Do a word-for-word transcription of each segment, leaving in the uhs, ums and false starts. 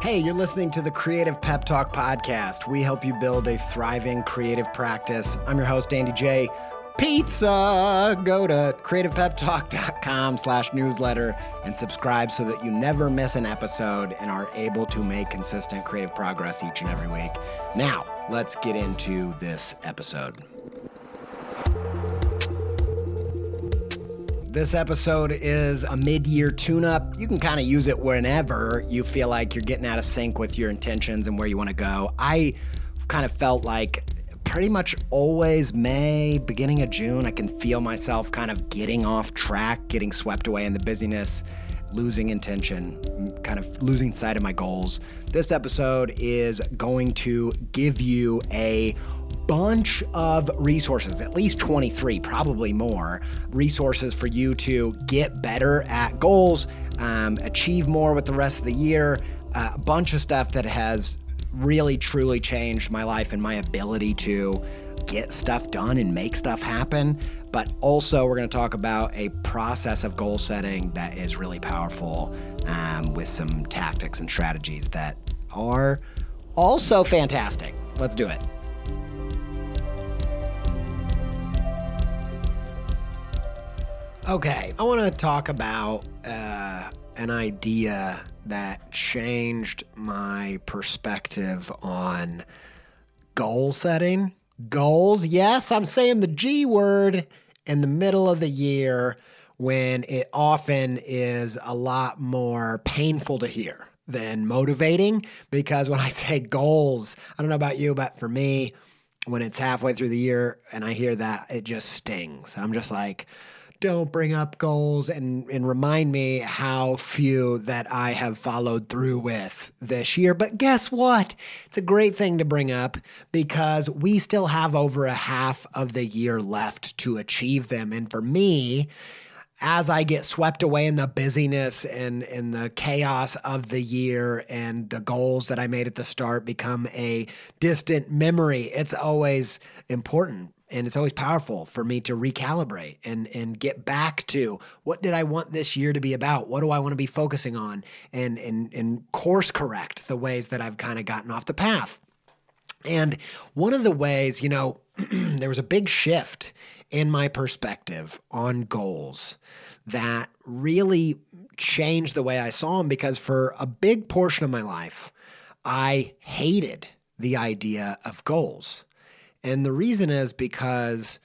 Hey, you're listening to the Creative Pep Talk podcast. We help you build a thriving creative practice. I'm your host, Andy J. Pizza. Go to creativepeptalk.com slash newsletter and subscribe so that you never miss an episode and are able to make consistent creative progress each and every week. Now, let's get into this episode. This episode is a mid-year tune-up. You can kind of use it whenever you feel like you're getting out of sync with your intentions and where you want to go. I kind of felt like pretty much always May, beginning of June, I can feel myself kind of getting off track, getting swept away in the busyness, losing intention, kind of losing sight of my goals. This episode is going to give you a bunch of resources, at least twenty-three, probably more resources for you to get better at goals, um, achieve more with the rest of the year, uh, a bunch of stuff that has really truly changed my life and my ability to get stuff done and make stuff happen. But also we're going to talk about a process of goal setting that is really powerful, um, with some tactics and strategies that are also fantastic. Let's do it. Okay, I want to talk about uh, an idea that changed my perspective on goal setting. Goals, yes, I'm saying the G word in the middle of the year when it often is a lot more painful to hear than motivating, because when I say goals, I don't know about you, but for me, when it's halfway through the year and I hear that, it just stings. I'm just like, don't bring up goals and, and remind me how few that I have followed through with this year. But guess what? It's a great thing to bring up because we still have over a half of the year left to achieve them. And for me, as I get swept away in the busyness and, and the chaos of the year and the goals that I made at the start become a distant memory, it's always important. And it's always powerful for me to recalibrate and, and get back to what did I want this year to be about? What do I want to be focusing on? And, and, and course correct the ways that I've kind of gotten off the path. And one of the ways, you know, there was a big shift in my perspective on goals that really changed the way I saw them, because for a big portion of my life, I hated the idea of goals. And the reason is because,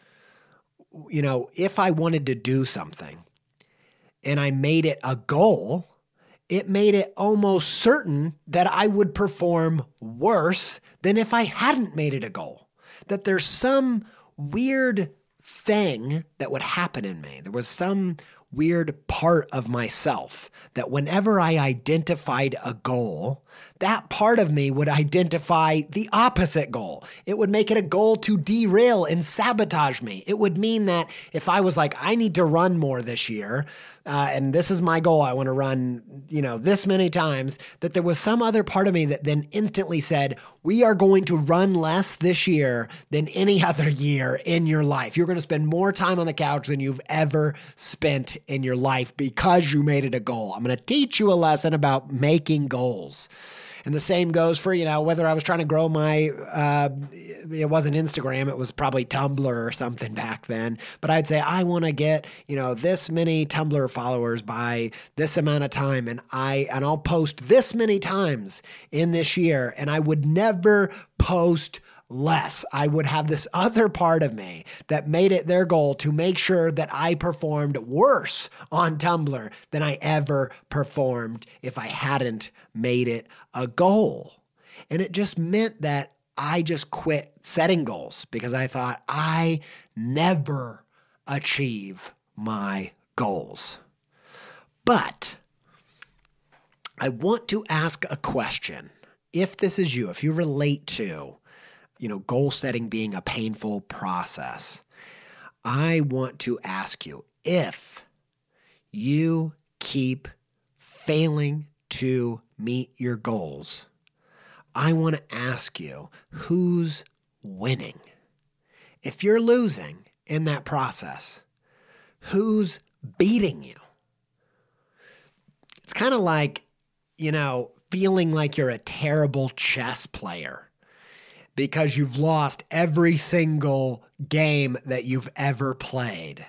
you know, if I wanted to do something and I made it a goal, it made it almost certain that I would perform worse than if I hadn't made it a goal. That there's some weird thing that would happen in me. There was some weird part of myself that whenever I identified a goal, that part of me would identify the opposite goal. It would make it a goal to derail and sabotage me. It would mean that if I was like, I need to run more this year, uh, and this is my goal, I want to run, you know, this many times, that there was some other part of me that then instantly said, we are going to run less this year than any other year in your life. You're going to spend more time on the couch than you've ever spent in your life because you made it a goal. I'm going to teach you a lesson about making goals. And the same goes for, you know, whether I was trying to grow my, uh, it wasn't Instagram, it was probably Tumblr or something back then. But I'd say, I want to get, you know, this many Tumblr followers by this amount of time. And I, and I'll post this many times in this year. And I would never post less. I would have this other part of me that made it their goal to make sure that I performed worse on Tumblr than I ever performed if I hadn't made it a goal. And it just meant that I just quit setting goals because I thought I never achieve my goals. But I want to ask a question. If this is you, if you relate to you know, goal setting being a painful process, I want to ask you, if you keep failing to meet your goals, I want to ask you, who's winning? If you're losing in that process, who's beating you? It's kind of like, you know, feeling like you're a terrible chess player because you've lost every single game that you've ever played.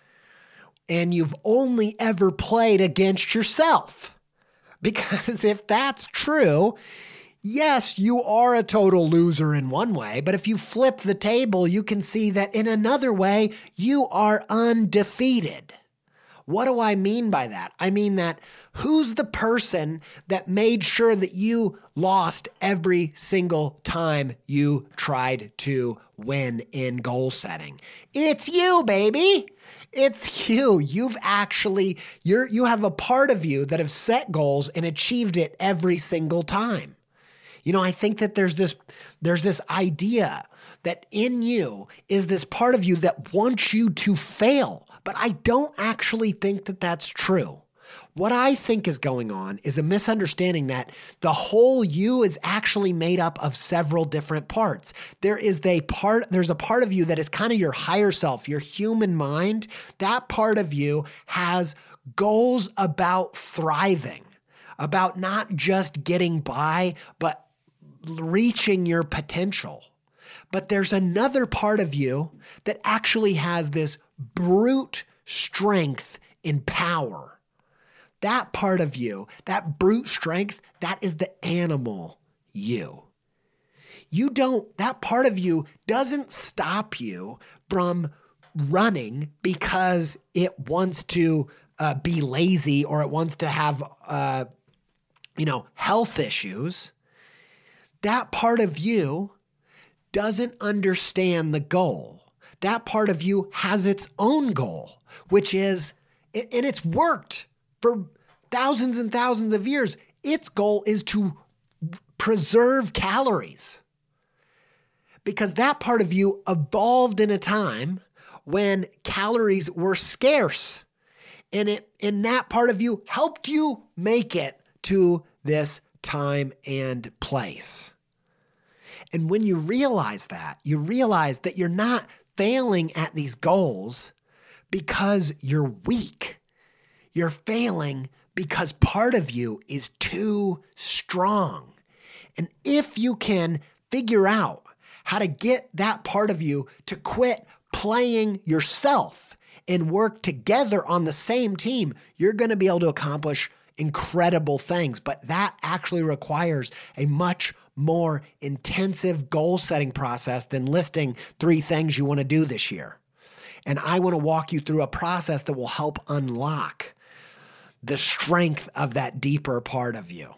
And you've only ever played against yourself. Because if that's true, yes, you are a total loser in one way, but if you flip the table, you can see that in another way, you are undefeated. What do I mean by that? I mean that who's the person that made sure that you lost every single time you tried to win in goal setting? It's you, baby. It's you. You've actually, you're, you have a part of you that have set goals and achieved it every single time. You know, I think that there's this, there's this idea that in you is this part of you that wants you to fail, but I don't actually think that that's true. What I think is going on is a misunderstanding that the whole you is actually made up of several different parts. There is a part, there's a part of you that is kind of your higher self, your human mind. That part of you has goals about thriving, about not just getting by, but reaching your potential. But there's another part of you that actually has this brute strength and power. That part of you, that brute strength, that is the animal you. You don't, that part of you doesn't stop you from running because it wants to uh, be lazy or it wants to have, uh, you know, health issues. That part of you doesn't understand the goal. That part of you has its own goal, which is, and it's worked for thousands and thousands of years. Its goal is to preserve calories. Because that part of you evolved in a time when calories were scarce. And it, and that part of you helped you make it to this time and place. And when you realize that, you realize that you're not failing at these goals because you're weak. You're failing because part of you is too strong. And if you can figure out how to get that part of you to quit playing yourself and work together on the same team, you're going to be able to accomplish incredible things. But that actually requires a much more intensive goal setting process than listing three things you want to do this year. And I want to walk you through a process that will help unlock the strength of that deeper part of you.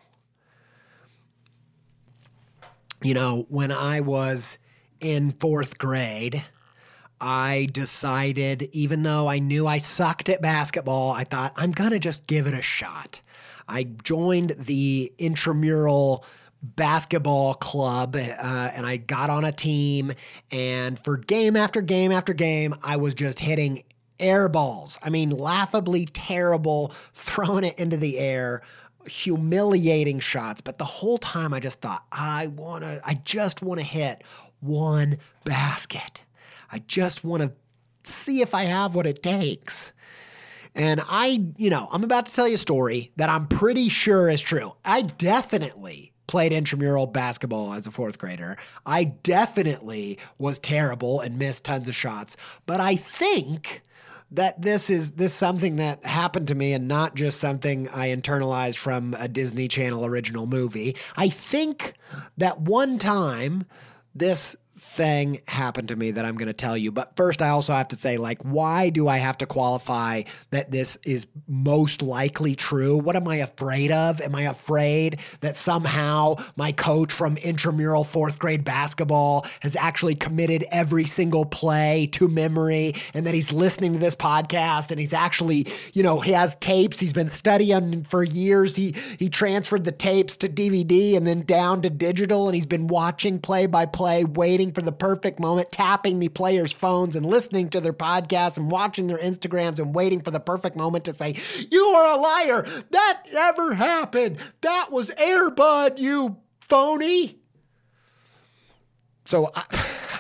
You know, when I was in fourth grade, I decided, even though I knew I sucked at basketball, I thought, I'm going to just give it a shot. I joined the intramural basketball club uh, and I got on a team, and for game after game after game, I was just hitting air balls. I mean, laughably terrible, throwing it into the air, humiliating shots. But the whole time I just thought, I want to, I just want to hit one basket. I just want to see if I have what it takes. And I, you know, I'm about to tell you a story that I'm pretty sure is true. I definitely played intramural basketball as a fourth grader. I definitely was terrible and missed tons of shots. But I think that this is this is something that happened to me and not just something I internalized from a Disney Channel original movie. I think that one time this thing happened to me that I'm going to tell you. But first, I also have to say, like, why do I have to qualify that this is most likely true? What am I afraid of? Am I afraid that somehow my coach from intramural fourth grade basketball has actually committed every single play to memory, and that he's listening to this podcast and he's actually, you know, he has tapes he's been studying for years. He, he transferred the tapes to D V D and then down to digital, and he's been watching play by play, waiting for the perfect moment, tapping the players' phones and listening to their podcasts and watching their Instagrams and waiting for the perfect moment to say, you are a liar. That never happened. That was Air Bud, you phony. So I,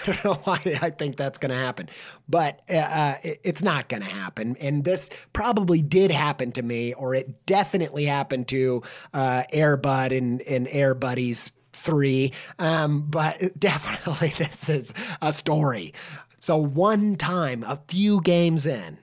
I don't know why I think that's going to happen, but uh, it, it's not going to happen. And this probably did happen to me, or it definitely happened to uh, Air Bud and, and Air Buddies three. Um, but definitely this is a story. So one time, a few games in,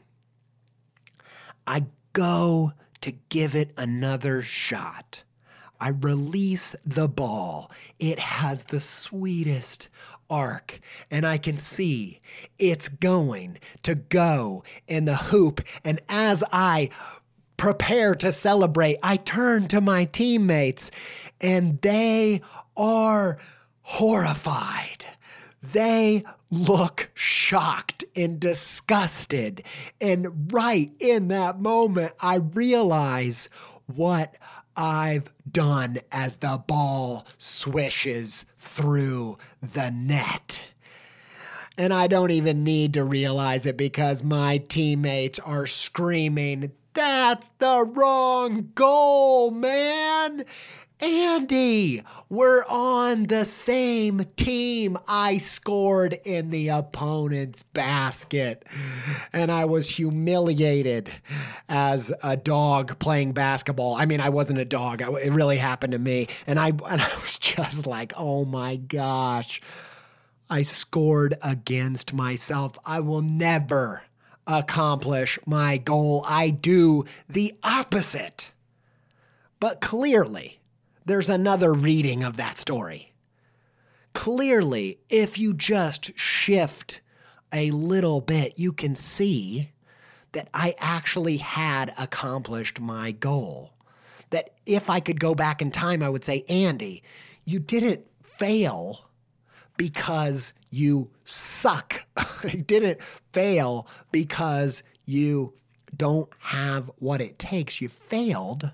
I go to give it another shot. I release the ball. It has the sweetest arc, and I can see it's going to go in the hoop. And as I prepare to celebrate, I turn to my teammates, and they are horrified. They look shocked and disgusted. And right in that moment, I realize what I've done as the ball swishes through the net. And I don't even need to realize it because my teammates are screaming, "That's the wrong goal, man!" Andy, we're on the same team. I scored in the opponent's basket, and I was humiliated as a dog playing basketball. I mean, I wasn't a dog. It really happened to me, and I, and I was just like, oh my gosh, I scored against myself. I will never accomplish my goal. I do the opposite. But clearly, there's another reading of that story. Clearly, if you just shift a little bit, you can see that I actually had accomplished my goal. That if I could go back in time, I would say, Andy, you didn't fail because you suck. You didn't fail because you don't have what it takes. You failed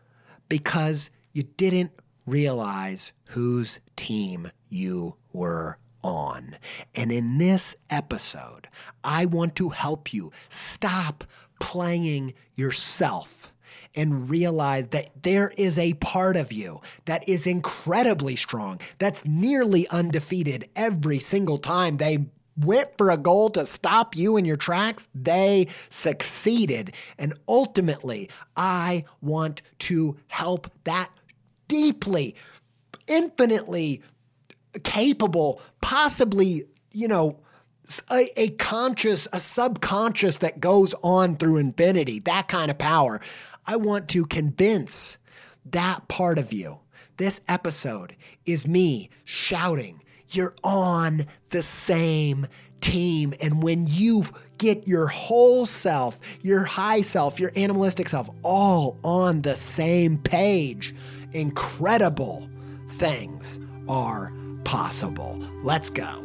because you didn't realize whose team you were on. And in this episode, I want to help you stop playing yourself and realize that there is a part of you that is incredibly strong, that's nearly undefeated every single time they went for a goal to stop you in your tracks. They succeeded. And ultimately, I want to help that deeply, infinitely capable, possibly, you know, a, a conscious, a subconscious that goes on through infinity, that kind of power. I want to convince that part of you. This episode is me shouting, you're on the same team. And when you get your whole self, your high self, your animalistic self, all on the same page, incredible things are possible. Let's go.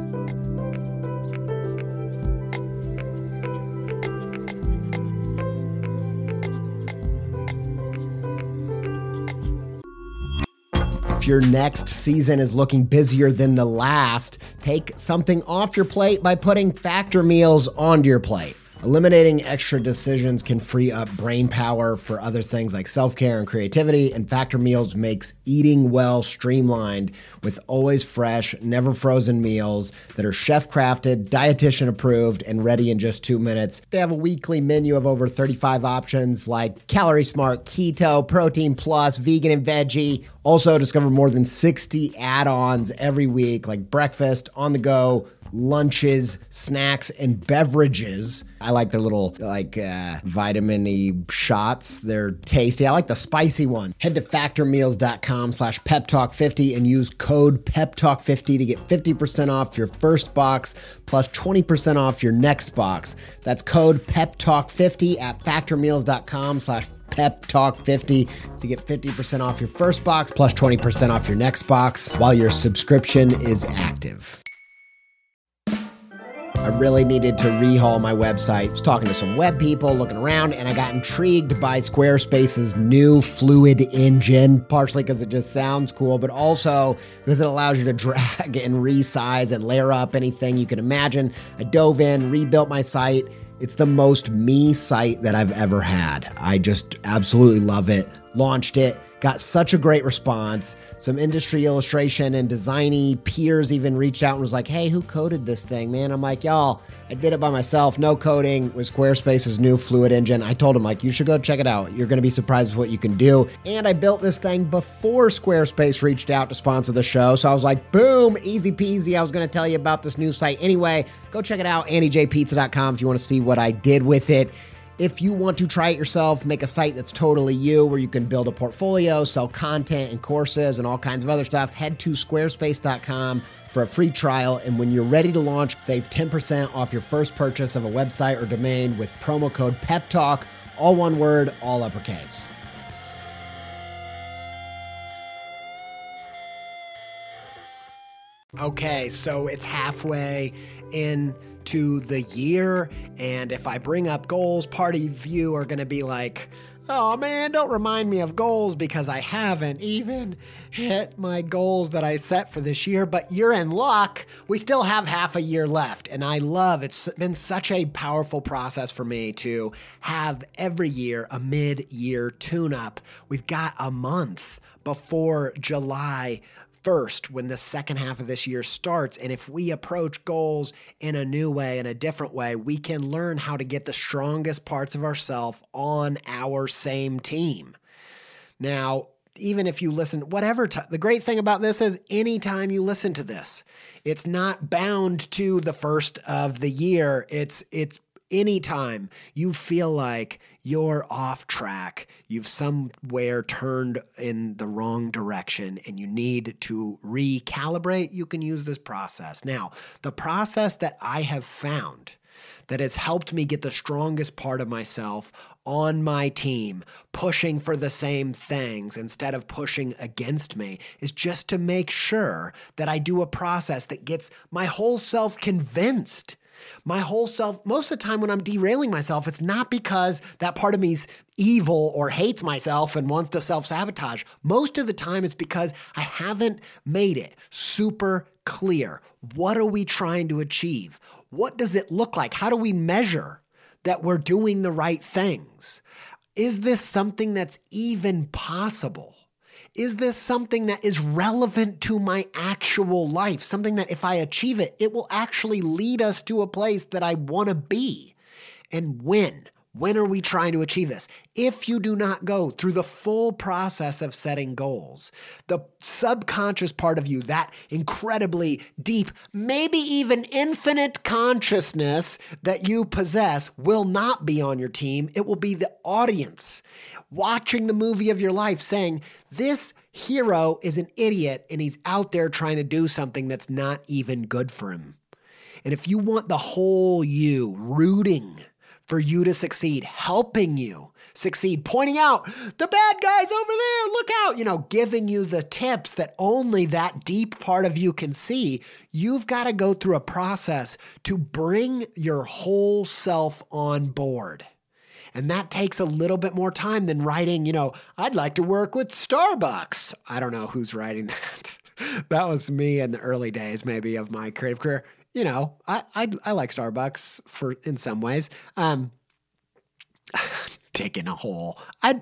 If your next season is looking busier than the last, take something off your plate by putting Factor meals onto your plate. Eliminating extra decisions can free up brain power for other things like self-care and creativity, and Factor meals makes eating well streamlined with always fresh, never frozen meals that are chef-crafted, dietitian approved, and ready in just two minutes. They have a weekly menu of over thirty-five options like Calorie Smart, Keto, Protein Plus, Vegan and Veggie. Also, discover more than sixty add-ons every week like breakfast, on the go, lunches, snacks, and beverages. I like their little like uh, vitamin-y shots. They're tasty. I like the spicy one. Head to factormeals.com slash pep talk 50 and use code pep talk 50 to get fifty percent off your first box plus twenty percent off your next box. That's code pep talk 50 at factormeals.com slash pep talk 50 to get fifty percent off your first box plus twenty percent off your next box while your subscription is active. I really needed to rehaul my website. I was talking to some web people, looking around, and I got intrigued by Squarespace's new Fluid engine, partially because it just sounds cool, but also because it allows you to drag and resize and layer up anything you can imagine. I dove in, rebuilt my site. It's the most me site that I've ever had. I just absolutely love it. Launched it, got such a great response. Some industry illustration and designy peers even reached out and was like, hey, who coded this thing, man? I'm like, y'all, I did it by myself. No coding with Squarespace's new Fluid Engine. I told him, like, you should go check it out. You're going to be surprised with what you can do. And I built this thing before Squarespace reached out to sponsor the show. So I was like, boom, easy peasy. I was going to tell you about this new site anyway. Go check it out, andy j pizza dot com, if you want to see what I did with it. If you want to try it yourself, make a site that's totally you, where you can build a portfolio, sell content and courses and all kinds of other stuff, head to squarespace dot com for a free trial. And when you're ready to launch, save ten percent off your first purchase of a website or domain with promo code PEPTALK, all one word, all uppercase. Okay, so it's halfway into the year, and if I bring up goals, part of you are going to be like, oh man, don't remind me of goals because I haven't even hit my goals that I set for this year. But you're in luck. We still have half a year left, and I love it's been such a powerful process for me to have every year a mid-year tune-up. We've got a month before July first, when the second half of this year starts. And if we approach goals in a new way, in a different way, we can learn how to get the strongest parts of ourselves on our same team. Now, even if you listen, whatever, t- the great thing about this is anytime you listen to this, it's not bound to the first of the year. It's, it's, anytime you feel like you're off track, you've somewhere turned in the wrong direction and you need to recalibrate, you can use this process. Now, the process that I have found that has helped me get the strongest part of myself on my team, pushing for the same things instead of pushing against me, is just to make sure that I do a process that gets my whole self convinced. My whole self, most of the time when I'm derailing myself, it's not because that part of me's evil or hates myself and wants to self-sabotage. Most of the time it's because I haven't made it super clear. What are we trying to achieve? What does it look like? How do we measure that we're doing the right things? Is this something that's even possible? Is this something that is relevant to my actual life? Something that if I achieve it, it will actually lead us to a place that I want to be? And when? When are we trying to achieve this? If you do not go through the full process of setting goals, the subconscious part of you, that incredibly deep, maybe even infinite consciousness that you possess, will not be on your team. It will be the audience watching the movie of your life saying, this hero is an idiot and he's out there trying to do something that's not even good for him. And if you want the whole you rooting for you to succeed, helping you succeed, pointing out the bad guys over there, look out, you know, giving you the tips that only that deep part of you can see, you've got to go through a process to bring your whole self on board. And that takes a little bit more time than writing, you know, I'd like to work with Starbucks. I don't know who's writing that. That was me in the early days, maybe, of my creative career. You know, I I, I like Starbucks for in some ways. Um, digging a hole. I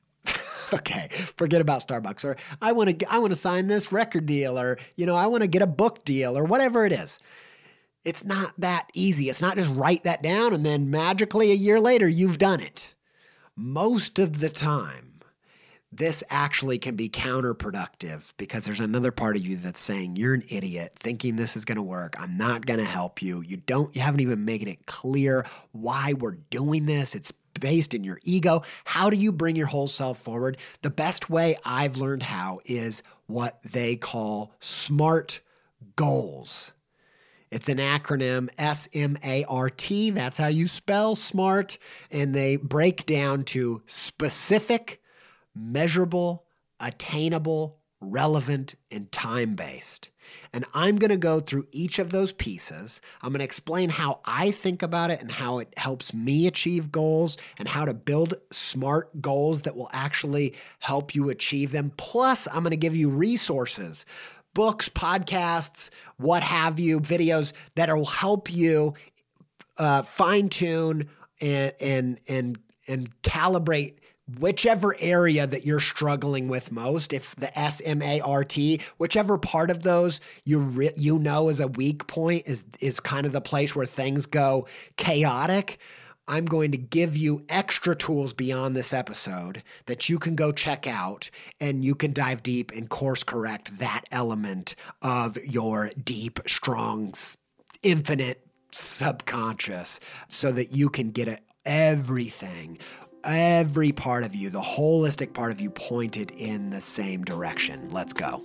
okay, forget about Starbucks. Or I want to I want to sign this record deal, or you know, I want to get a book deal, or whatever it is. It's not that easy. It's not just write that down and then magically a year later you've done it. Most of the time, this actually can be counterproductive because there's another part of you that's saying you're an idiot, thinking this is going to work. I'm not going to help you. You don't, you haven't even made it clear why we're doing this. It's based in your ego. How do you bring your whole self forward? The best way I've learned how is what they call SMART goals. It's an acronym, S M A R T. That's how you spell SMART. And they break down to specific, measurable, attainable, relevant, and time-based. And I'm going to go through each of those pieces. I'm going to explain how I think about it and how it helps me achieve goals and how to build SMART goals that will actually help you achieve them. Plus, I'm going to give you resources, books, podcasts, what have you, videos that will help you uh, fine-tune and and and and calibrate whichever area that you're struggling with most, if the S M A R T, whichever part of those you re- you know is a weak point, is is kind of the place where things go chaotic, I'm going to give you extra tools beyond this episode that you can go check out, and you can dive deep and course correct that element of your deep, strong, infinite subconscious so that you can get it, everything, every part of you, the holistic part of you, pointed in the same direction. Let's go.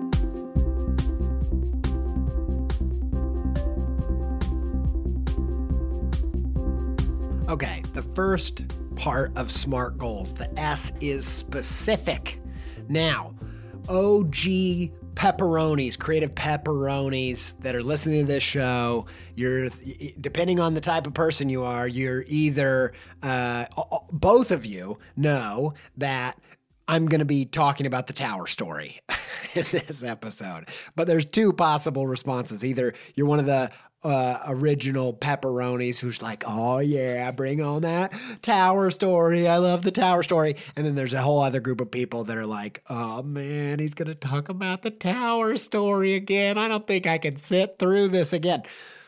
Okay, the first part of SMART goals, the S is specific. Now, O G pepperonis, creative pepperonis that are listening to this show, you're, depending on the type of person you are, you're either, uh, both of you know that I'm going to be talking about the Tower Story in this episode. But there's two possible responses. Either you're one of the uh, original pepperonis who's like, oh yeah, bring on that Tower Story. I love the Tower Story. And then there's a whole other group of people that are like, oh man, he's going to talk about the Tower Story again. I don't think I can sit through this again.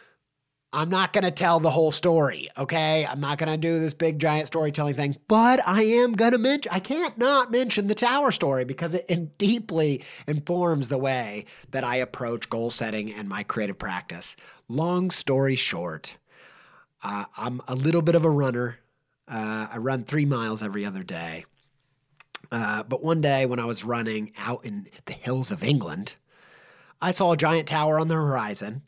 I'm not going to tell the whole story, okay? I'm not going to do this big giant storytelling thing, but I am going to mention, I can't not mention the Tower Story because it in deeply informs the way that I approach goal setting and my creative practice. Long story short, uh, I'm a little bit of a runner. Uh, I run three miles every other day. Uh, but one day when I was running out in the hills of England, I saw a giant tower on the horizon.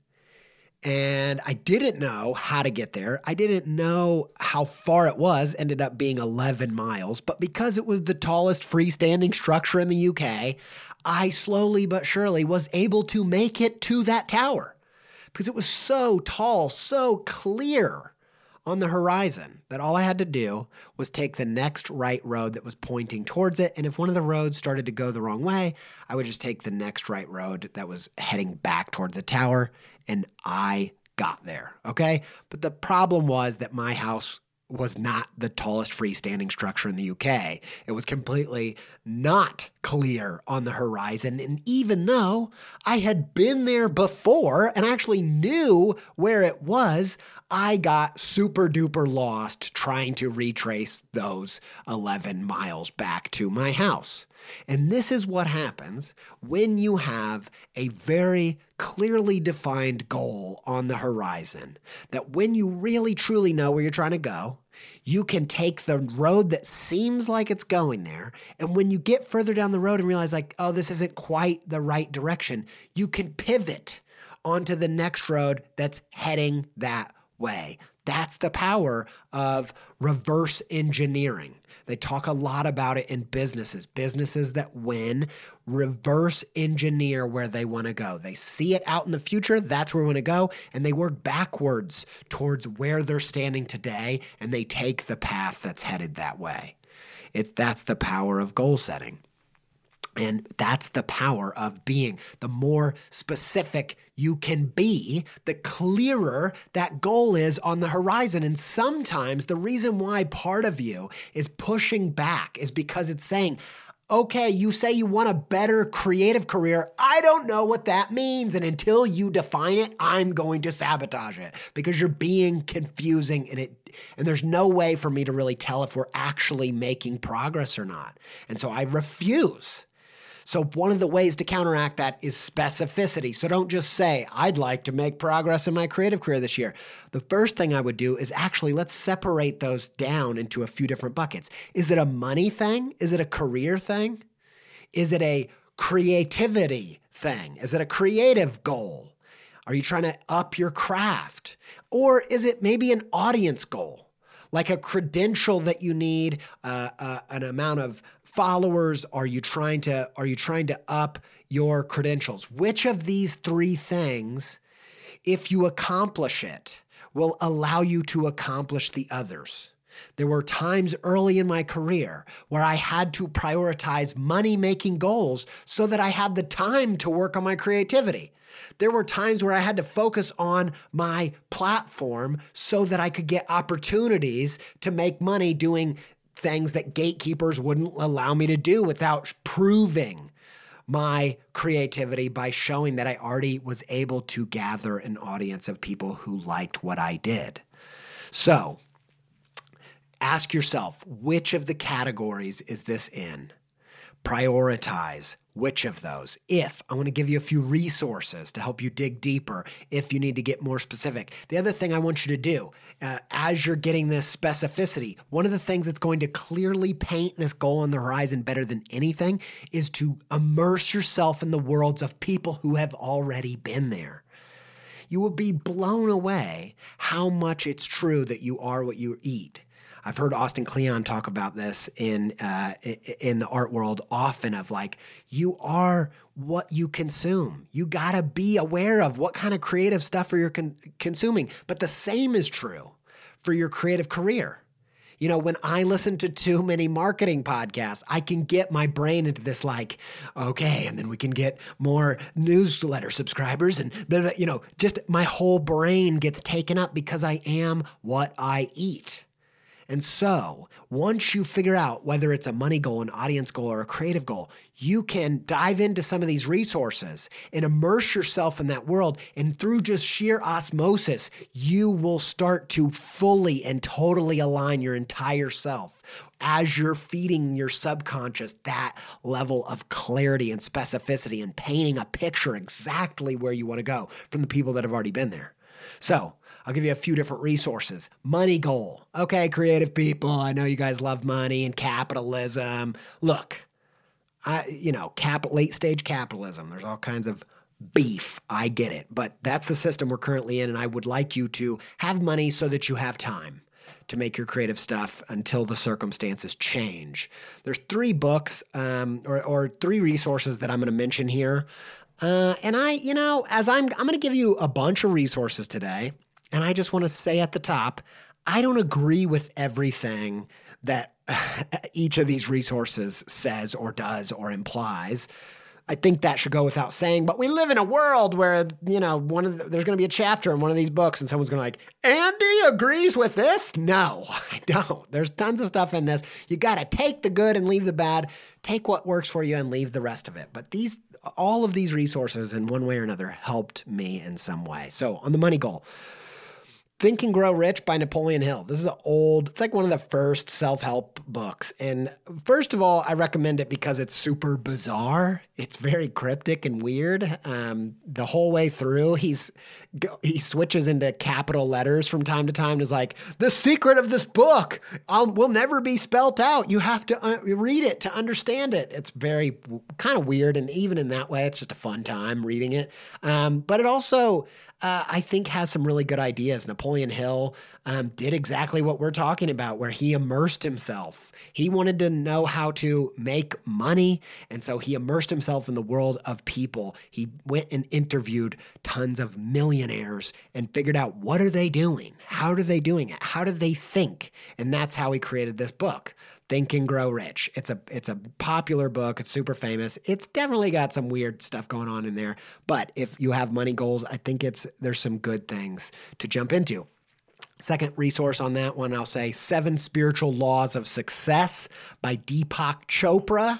And I didn't know how to get there. I didn't know how far it was, ended up being eleven miles. But because it was the tallest freestanding structure in the U K, I slowly but surely was able to make it to that tower because it was so tall, so clear on the horizon that all I had to do was take the next right road that was pointing towards it. And if one of the roads started to go the wrong way, I would just take the next right road that was heading back towards the tower, and I got there, okay? But the problem was that my house was not the tallest freestanding structure in the U K. It was completely not clear on the horizon. And even though I had been there before and actually knew where it was, I got super duper lost trying to retrace those eleven miles back to my house. And this is what happens when you have a very clearly defined goal on the horizon, that when you really truly know where you're trying to go, you can take the road that seems like it's going there. And when you get further down the road and realize like, oh, this isn't quite the right direction, you can pivot onto the next road that's heading that way. That's the power of reverse engineering. They talk a lot about it in businesses. Businesses that win reverse engineer where they want to go. They see it out in the future, that's where we want to go, and they work backwards towards where they're standing today, and they take the path that's headed that way. It's, that's the power of goal setting. And that's the power of being. The more specific you can be, the clearer that goal is on the horizon. And sometimes the reason why part of you is pushing back is because it's saying, okay, you say you want a better creative career. I don't know what that means. And until you define it, I'm going to sabotage it because you're being confusing and it and there's no way for me to really tell if we're actually making progress or not. And so I refuse. So one of the ways to counteract that is specificity. So don't just say, I'd like to make progress in my creative career this year. The first thing I would do is actually let's separate those down into a few different buckets. Is it a money thing? Is it a career thing? Is it a creativity thing? Is it a creative goal? Are you trying to up your craft? Or is it maybe an audience goal? Like a credential that you need, uh, uh, an amount of followers? Are you trying to are you trying to up your credentials? Which of these three things, if you accomplish it, will allow you to accomplish the others? There were times early in my career where I had to prioritize money-making goals so that I had the time to work on my creativity. There were times where I had to focus on my platform so that I could get opportunities to make money doing things that gatekeepers wouldn't allow me to do without proving my creativity by showing that I already was able to gather an audience of people who liked what I did. So ask yourself, which of the categories is this in? Prioritize which of those. If I want to give you a few resources to help you dig deeper, if you need to get more specific. The other thing I want you to do, uh, as you're getting this specificity, one of the things that's going to clearly paint this goal on the horizon better than anything is to immerse yourself in the worlds of people who have already been there. You will be blown away how much it's true that you are what you eat. I've heard Austin Kleon talk about this in uh, in the art world often of like, you are what you consume. You got to be aware of what kind of creative stuff you're con- consuming. But the same is true for your creative career. You know, when I listen to too many marketing podcasts, I can get my brain into this like, okay, and then we can get more newsletter subscribers and, blah, blah, you know, just my whole brain gets taken up because I am what I eat. And so once you figure out whether it's a money goal, an audience goal, or a creative goal, you can dive into some of these resources and immerse yourself in that world. And through just sheer osmosis, you will start to fully and totally align your entire self as you're feeding your subconscious that level of clarity and specificity and painting a picture exactly where you want to go from the people that have already been there. So I'll give you a few different resources. Money goal. Okay, creative people, I know you guys love money and capitalism. Look, I, you know, cap, late stage capitalism, there's all kinds of beef. I get it. But that's the system we're currently in. And I would like you to have money so that you have time to make your creative stuff until the circumstances change. There's three books um, or, or three resources that I'm going to mention here. Uh, and I, you know, as I'm, I'm going to give you a bunch of resources today. And I just want to say at the top, I don't agree with everything that each of these resources says or does or implies. I think that should go without saying, but we live in a world where, you know, one of the, there's going to be a chapter in one of these books and someone's going to like, Andy agrees with this? No, I don't. There's tons of stuff in this. You got to take the good and leave the bad. Take what works for you and leave the rest of it. But these, all of these resources in one way or another helped me in some way. So on the money goal, Think and Grow Rich by Napoleon Hill. This is an old, it's like one of the first self-help books. And first of all, I recommend it because it's super bizarre. It's very cryptic and weird. Um, the whole way through, he's he switches into capital letters from time to time. Is like, the secret of this book um, will never be spelt out. You have to uh, read it to understand it. It's very kind of weird. And even in that way, it's just a fun time reading it. Um, but it also... Uh, I think has some really good ideas. Napoleon Hill um, did exactly what we're talking about, where he immersed himself. He wanted to know how to make money, and so he immersed himself in the world of people. He went and interviewed tons of millionaires and figured out, what are they doing? How are they doing it? How do they think? And that's how he created this book, Think and Grow Rich. It's a it's a popular book. It's super famous. It's definitely got some weird stuff going on in there. But if you have money goals, I think it's there's some good things to jump into. Second resource on that one, I'll say Seven Spiritual Laws of Success by Deepak Chopra.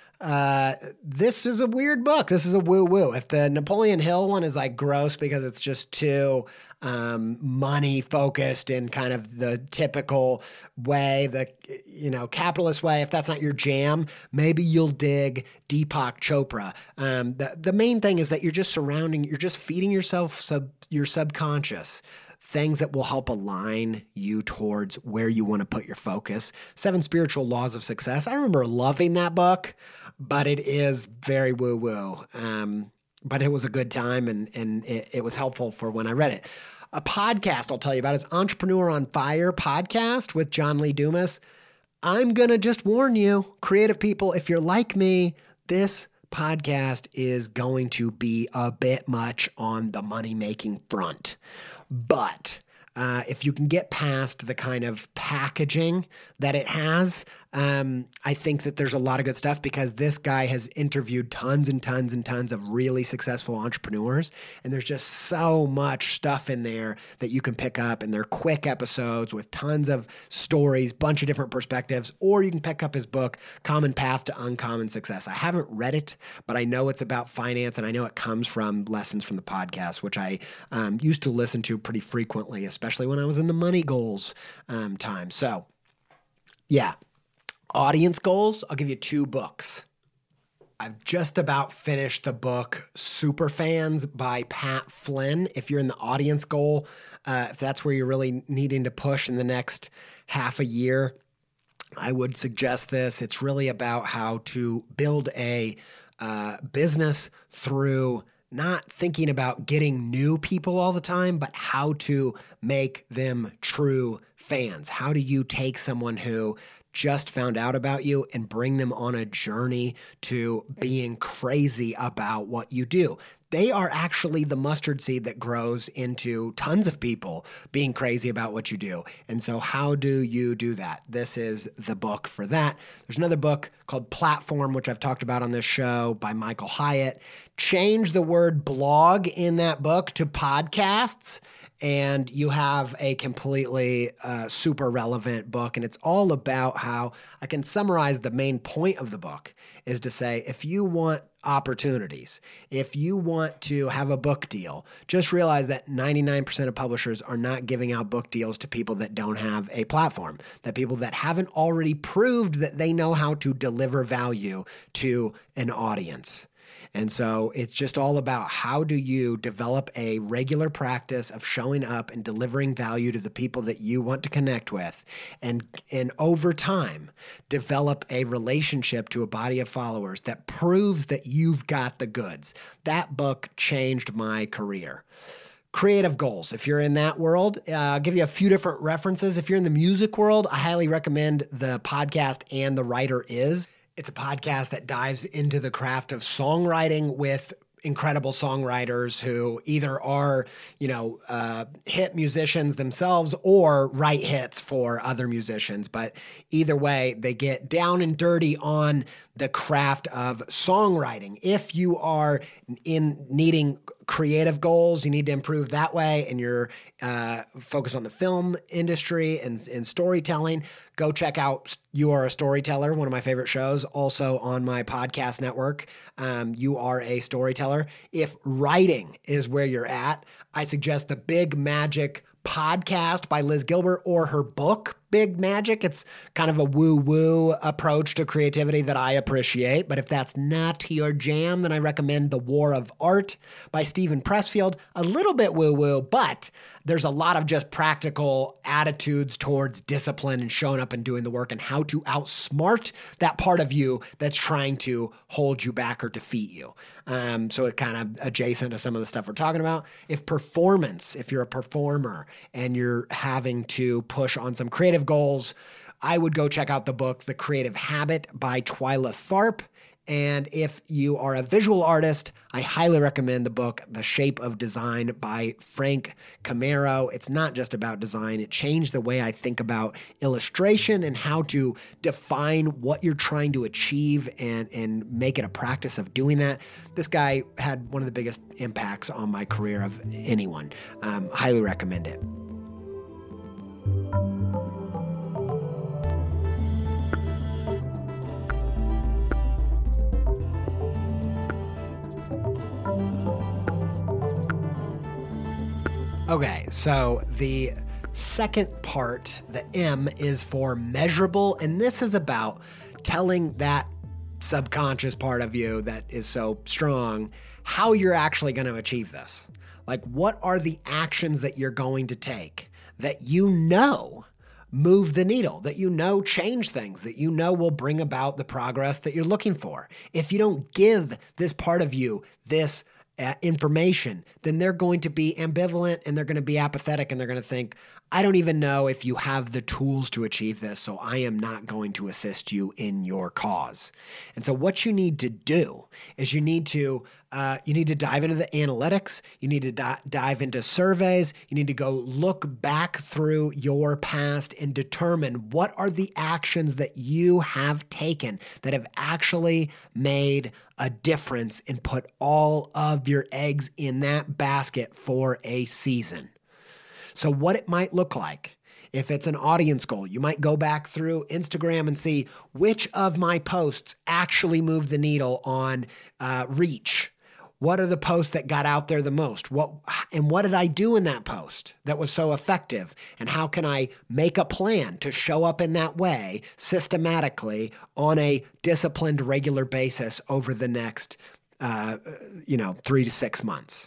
Uh, this is a weird book. This is a woo-woo. If the Napoleon Hill one is like gross because it's just too um, money focused in kind of the typical way, the, you know, capitalist way, if that's not your jam, maybe you'll dig Deepak Chopra. Um, the, the main thing is that you're just surrounding, you're just feeding yourself sub, your subconscious things that will help align you towards where you want to put your focus. Seven Spiritual Laws of Success. I remember loving that book, but it is very woo-woo. Um, but it was a good time, and, and it, it was helpful for when I read it. A podcast I'll tell you about is Entrepreneur on Fire podcast with John Lee Dumas. I'm going to just warn you, creative people, if you're like me, this podcast is going to be a bit much on the money-making front. But uh, if you can get past the kind of packaging that it has, Um, I think that there's a lot of good stuff because this guy has interviewed tons and tons and tons of really successful entrepreneurs. And there's just so much stuff in there that you can pick up. And they're quick episodes with tons of stories, bunch of different perspectives. Or you can pick up his book, Common Path to Uncommon Success. I haven't read it, but I know it's about finance. And I know it comes from lessons from the podcast, which I um, used to listen to pretty frequently, especially when I was in the money goals um, time. So yeah. Audience goals, I'll give you two books. I've just about finished the book Superfans by Pat Flynn. If you're in the audience goal, uh, if that's where you're really needing to push in the next half a year, I would suggest this. It's really about how to build a uh, business through not thinking about getting new people all the time, but how to make them true fans. How do you take someone who just found out about you and bring them on a journey to being crazy about what you do? They are actually the mustard seed that grows into tons of people being crazy about what you do. And so how do you do that? This is the book for that. There's another book called Platform, which I've talked about on this show, by Michael Hyatt. Change the word blog in that book to podcasts, and you have a completely uh, super relevant book. And it's all about how I can summarize the main point of the book is to say, if you want opportunities, if you want to have a book deal, just realize that ninety-nine percent of publishers are not giving out book deals to people that don't have a platform, that people that haven't already proved that they know how to deliver value to an audience. And so it's just all about how do you develop a regular practice of showing up and delivering value to the people that you want to connect with, and, and over time, develop a relationship to a body of followers that proves that you've got the goods. That book changed my career. Creative goals. If you're in that world, uh, I'll give you a few different references. If you're in the music world, I highly recommend the podcast And the Writer Is. It's a podcast that dives into the craft of songwriting with incredible songwriters who either are, you know, uh, hit musicians themselves or write hits for other musicians. But either way, they get down and dirty on the craft of songwriting. If you are in needing creative goals, you need to improve that way, and you're uh, focused on the film industry and, and storytelling, go check out You Are a Storyteller, one of my favorite shows, also on my podcast network. Um, You Are a Storyteller. If writing is where you're at, I suggest the Big Magic podcast by Liz Gilbert, or her book, Big Magic. It's kind of a woo-woo approach to creativity that I appreciate. But if that's not your jam, then I recommend The War of Art by Stephen Pressfield. A little bit woo-woo, but there's a lot of just practical attitudes towards discipline and showing up and doing the work and how to outsmart that part of you that's trying to hold you back or defeat you. Um, so it's kind of adjacent to some of the stuff we're talking about. If performance, if you're a performer and you're having to push on some creative goals, I would go check out the book, The Creative Habit by Twyla Tharp. And if you are a visual artist, I highly recommend the book, The Shape of Design by Frank Camaro. It's not just about design. It changed the way I think about illustration and how to define what you're trying to achieve and, and make it a practice of doing that. This guy had one of the biggest impacts on my career of anyone. Um, highly recommend it. Okay, so the second part, the M, is for measurable, and this is about telling that subconscious part of you that is so strong how you're actually going to achieve this. Like, what are the actions that you're going to take that you know move the needle, that you know change things, that you know will bring about the progress that you're looking for? If you don't give this part of you this Uh, information, then they're going to be ambivalent and they're going to be apathetic and they're going to think, I don't even know if you have the tools to achieve this, so I am not going to assist you in your cause. And so what you need to do is you need to uh, you need to dive into the analytics. You need to di- dive into surveys. You need to go look back through your past and determine what are the actions that you have taken that have actually made a difference and put all of your eggs in that basket for a season. So what it might look like, if it's an audience goal, you might go back through Instagram and see which of my posts actually moved the needle on uh, reach. What are the posts that got out there the most? What and what did I do in that post that was so effective? And how can I make a plan to show up in that way systematically on a disciplined, regular basis over the next, uh, you know, three to six months?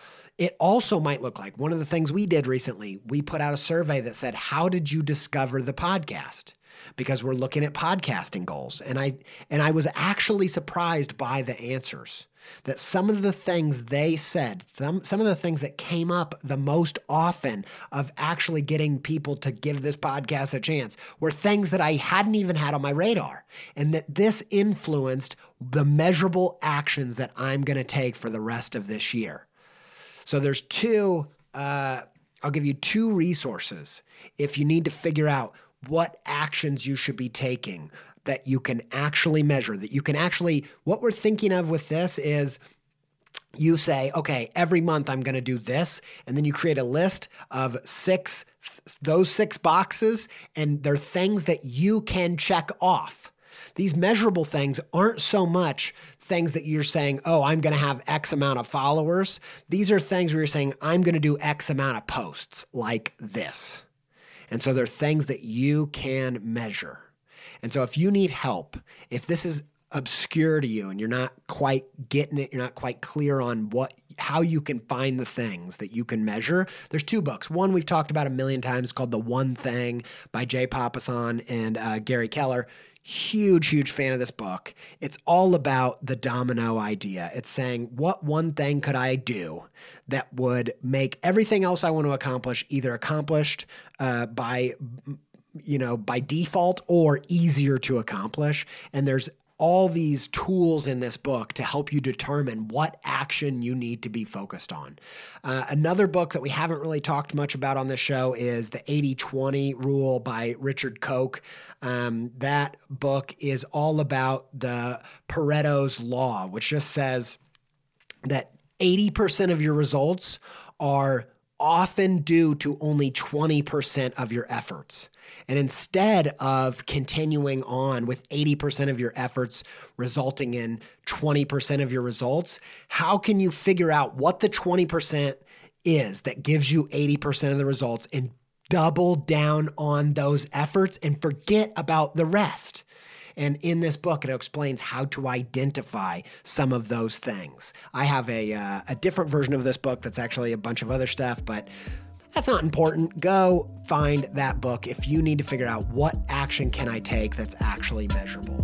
It also might look like one of the things we did recently, we put out a survey that said, how did you discover the podcast? Because we're looking at podcasting goals. And I and I was actually surprised by the answers. That some of the things they said, some, some of the things that came up the most often of actually getting people to give this podcast a chance were things that I hadn't even had on my radar. And that this influenced the measurable actions that I'm going to take for the rest of this year. So there's two, uh, I'll give you two resources if you need to figure out what actions you should be taking that you can actually measure, that you can actually, what we're thinking of with this is you say, okay, every month I'm going to do this. And then you create a list of six, those six boxes, and they're things that you can check off. These measurable things aren't so much things that you're saying, oh, I'm going to have X amount of followers. These are things where you're saying, I'm going to do X amount of posts like this. And so they're things that you can measure. And so if you need help, if this is obscure to you and you're not quite getting it, you're not quite clear on what, how you can find the things that you can measure, there's two books. One we've talked about a million times called The One Thing by Jay Papasan and uh, Gary Keller. Huge, huge fan of this book. It's all about the domino idea. It's saying, what one thing could I do that would make everything else I want to accomplish either accomplished uh, by, you know, by default or easier to accomplish? And there's all these tools in this book to help you determine what action you need to be focused on. Uh, another book that we haven't really talked much about on this show is The eighty twenty Rule by Richard Koch. Um, that book is all about the Pareto's Law, which just says that eighty percent of your results are often due to only twenty percent of your efforts. And instead of continuing on with eighty percent of your efforts resulting in twenty percent of your results, how can you figure out what the twenty percent is that gives you eighty percent of the results and double down on those efforts and forget about the rest? And in this book, it explains how to identify some of those things. I have a, uh, a different version of this book that's actually a bunch of other stuff, but that's not important. Go find that book if you need to figure out what action can I take that's actually measurable.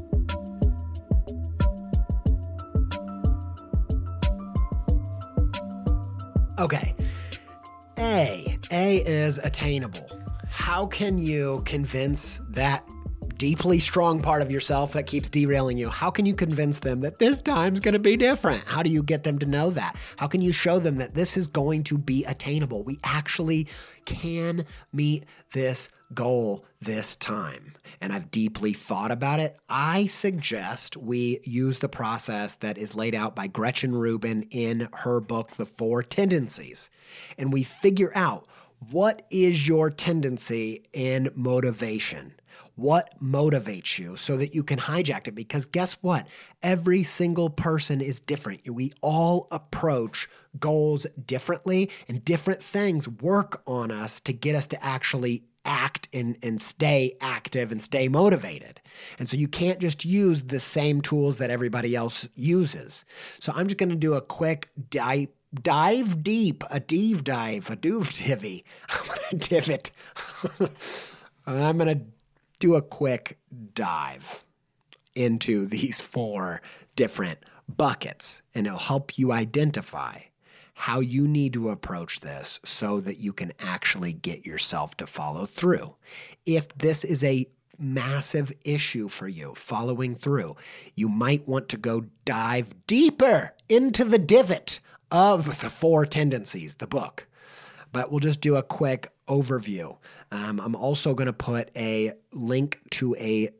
Okay. A. A is attainable. How can you convince that deeply strong part of yourself that keeps derailing you? How can you convince them that this time's going to be different? How do you get them to know that? How can you show them that this is going to be attainable? We actually can meet this goal this time. And I've deeply thought about it. I suggest we use the process that is laid out by Gretchen Rubin in her book, The Four Tendencies. And we figure out, what is your tendency in motivation? What motivates you so that you can hijack it? Because guess what? Every single person is different. We all approach goals differently, and different things work on us to get us to actually act and, and stay active and stay motivated. And so you can't just use the same tools that everybody else uses. So I'm just going to do a quick dive dive deep, a deep dive, a doove divvy. I'm going to divot. I'm going to do a quick dive into these four different buckets, and it'll help you identify how you need to approach this so that you can actually get yourself to follow through. If this is a massive issue for you, following through, you might want to go dive deeper into the divot of the Four Tendencies, the book. But we'll just do a quick overview. Um, I'm also going to put a link to a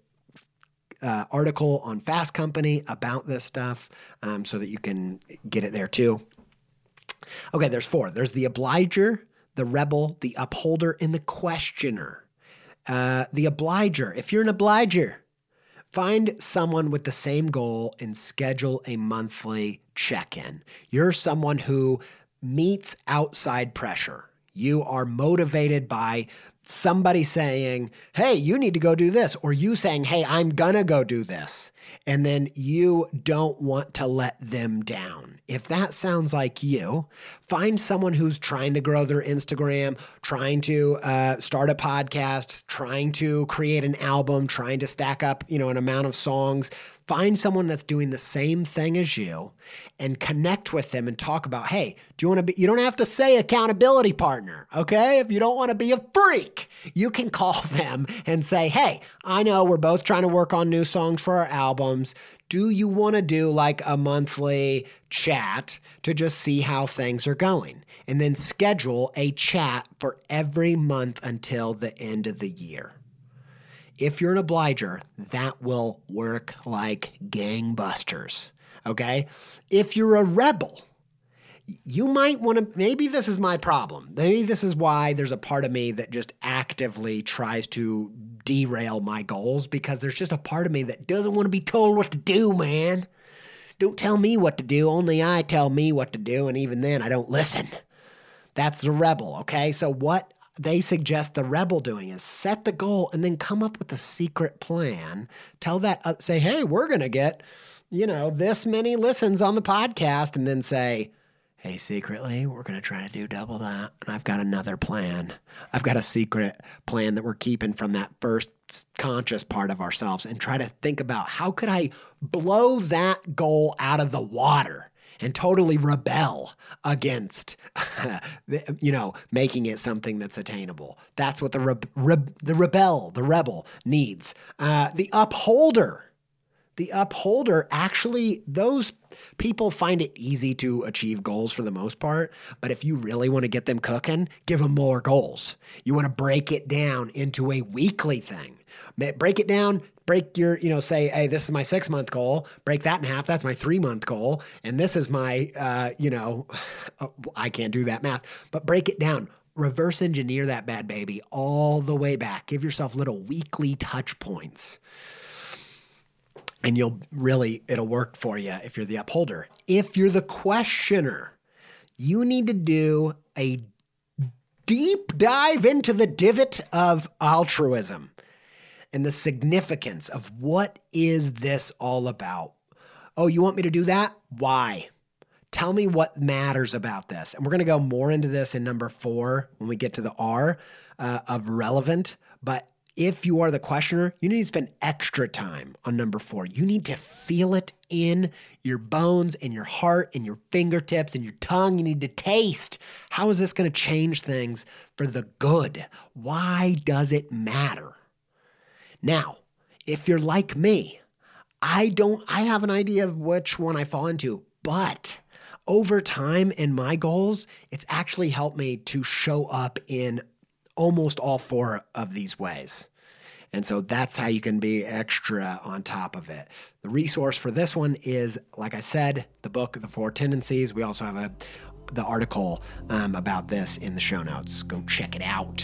uh, article on Fast Company about this stuff um, so that you can get it there too. Okay, there's four. There's the obliger, the rebel, the upholder, and the questioner. Uh, the obliger. If you're an obliger, find someone with the same goal and schedule a monthly check-in. You're someone who meets outside pressure. You are motivated by somebody saying, hey, you need to go do this, or you saying, hey, I'm gonna go do this. And then you don't want to let them down. If that sounds like you, find someone who's trying to grow their Instagram, trying to uh, start a podcast, trying to create an album, trying to stack up, you know, an amount of songs. Find someone that's doing the same thing as you and connect with them and talk about, hey, do you want to be, you don't have to say accountability partner, okay? If you don't want to be a freak, you can call them and say, hey, I know we're both trying to work on new songs for our albums. Do you want to do like a monthly chat to just see how things are going? And then schedule a chat for every month until the end of the year. If you're an obliger, that will work like gangbusters, okay? If you're a rebel, you might want to, maybe this is my problem. Maybe this is why there's a part of me that just actively tries to derail my goals, because there's just a part of me that doesn't want to be told what to do, man. Don't tell me what to do, only I tell me what to do, and even then I don't listen. That's the rebel, okay? So what they suggest the rebel doing is set the goal and then come up with a secret plan. Tell that, uh, say, hey, we're going to get, you know, this many listens on the podcast, and then say, hey, secretly, we're going to try to do double that. And I've got another plan. I've got a secret plan that we're keeping from that first conscious part of ourselves, and try to think about how could I blow that goal out of the water and totally rebel against, you know, making it something that's attainable. That's what the re- re- the rebel, the rebel needs. Uh, the upholder, the upholder, actually, those people find it easy to achieve goals for the most part. But if you really want to get them cooking, give them more goals. You want to break it down into a weekly thing. Break it down. Break your, you know, say, hey, this is my six month goal. Break that in half. That's my three month goal. And this is my, uh, you know, I can't do that math, but break it down. Reverse engineer that bad baby all the way back. Give yourself little weekly touch points. And you'll really, it'll work for you if you're the upholder. If you're the questioner, you need to do a deep dive into the divot of altruism and the significance of what is this all about? Oh, you want me to do that? Why? Tell me what matters about this. And we're going to go more into this in number four when we get to the R uh, of relevant. But if you are the questioner, you need to spend extra time on number four. You need to feel it in your bones, in your heart, in your fingertips, in your tongue. You need to taste. How is this going to change things for the good? Why does it matter? Now, if you're like me, I don't, I have an idea of which one I fall into, but over time in my goals, it's actually helped me to show up in almost all four of these ways. And so that's how you can be extra on top of it. The resource for this one is, like I said, the book, The Four Tendencies. We also have a the article um, about this in the show notes. Go check it out.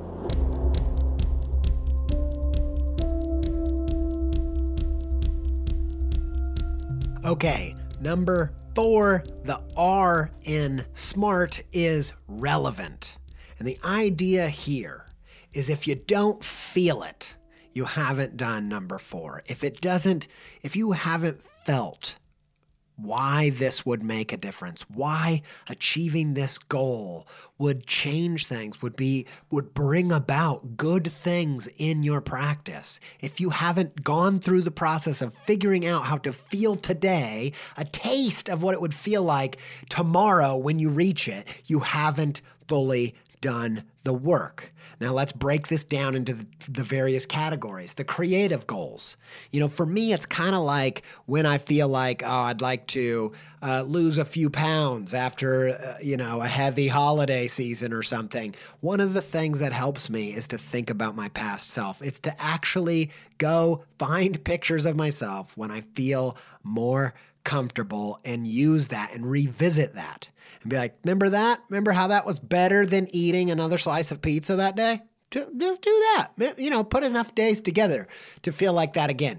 Okay, number four, the R in SMART is relevant. And the idea here is if you don't feel it, you haven't done number four. If it doesn't, if you haven't felt why this would make a difference, why achieving this goal would change things, would be would bring about good things in your practice. If you haven't gone through the process of figuring out how to feel today, a taste of what it would feel like tomorrow when you reach it, you haven't fully done the work. Now let's break this down into the, the various categories. The creative goals. You know, for me, it's kind of like when I feel like, oh, I'd like to uh, lose a few pounds after, uh, you know, a heavy holiday season or something. One of the things that helps me is to think about my past self. It's to actually go find pictures of myself when I feel more comfortable and use that and revisit that. And be like, remember that? Remember how that was better than eating another slice of pizza that day? Just do that. You know, put enough days together to feel like that again.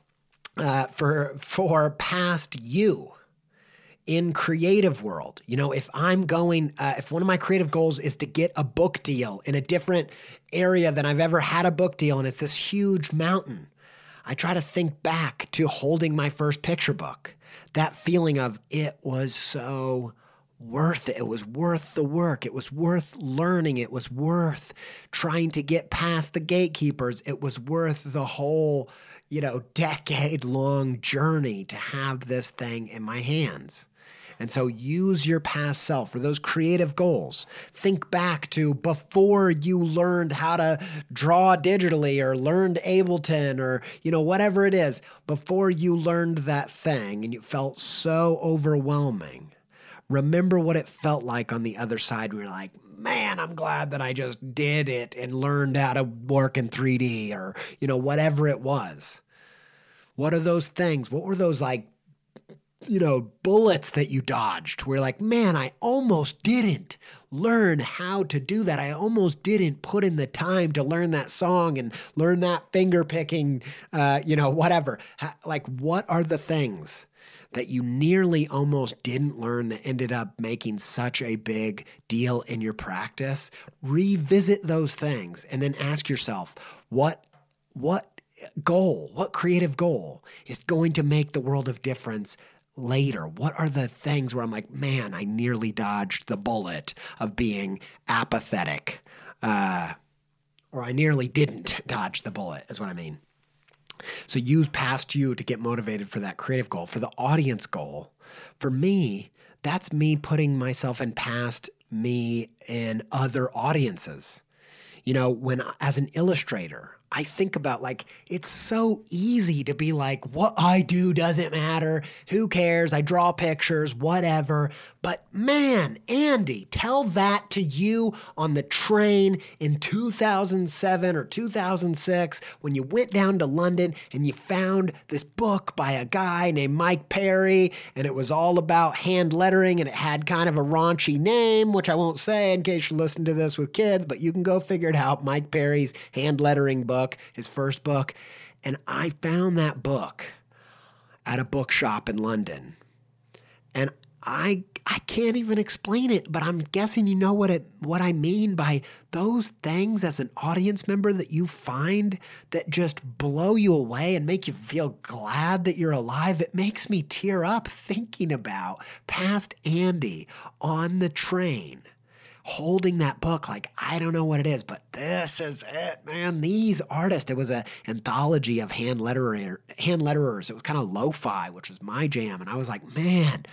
Uh, for for past you in creative world, you know, if I'm going, uh, if one of my creative goals is to get a book deal in a different area than I've ever had a book deal, and it's this huge mountain, I try to think back to holding my first picture book. That feeling of it was so worth it. It was worth the work. It was worth learning. It was worth trying to get past the gatekeepers. It was worth the whole, you know, decade-long journey to have this thing in my hands. And so use your past self for those creative goals. Think back to before you learned how to draw digitally or learned Ableton or, you know, whatever it is, before you learned that thing and you felt so overwhelming. Remember what it felt like on the other side. We were like, man, I'm glad that I just did it and learned how to work in three D or, you know, whatever it was. What are those things? What were those like, you know, bullets that you dodged? We're like, man, I almost didn't learn how to do that. I almost didn't put in the time to learn that song and learn that finger picking, uh, you know, whatever. Like, what are the things that you nearly almost didn't learn that ended up making such a big deal in your practice? Revisit those things and then ask yourself, what, what goal, what creative goal is going to make the world of difference later? What are the things where I'm like, man, I nearly dodged the bullet of being apathetic, uh, or I nearly didn't dodge the bullet is what I mean. So use past you to get motivated for that creative goal. For the audience goal, for me, that's me putting myself in past me in other audiences. You know, when as an illustrator, I think about like, it's so easy to be like, what I do doesn't matter. Who cares? I draw pictures, whatever. But man, Andy, tell that to you on the train in two thousand seven or two thousand six when you went down to London and you found this book by a guy named Mike Perry, and it was all about hand lettering, and it had kind of a raunchy name, which I won't say in case you listen to this with kids, but you can go figure it out. Mike Perry's hand lettering book, his first book. And I found that book at a bookshop in London. And I I can't even explain it, but I'm guessing you know what it what I mean by those things as an audience member that you find that just blow you away and make you feel glad that you're alive. It makes me tear up thinking about past Andy on the train, holding that book like, I don't know what it is, but this is it, man. These artists, it was an anthology of hand letterer, hand letterers. It was kind of lo-fi, which was my jam. And I was like, man,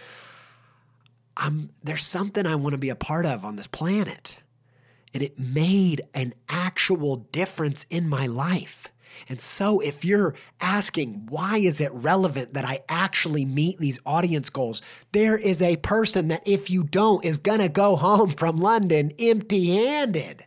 I'm, there's something I want to be a part of on this planet. And it made an actual difference in my life. And so if you're asking, why is it relevant that I actually meet these audience goals? There is a person that if you don't is going to go home from London empty-handed.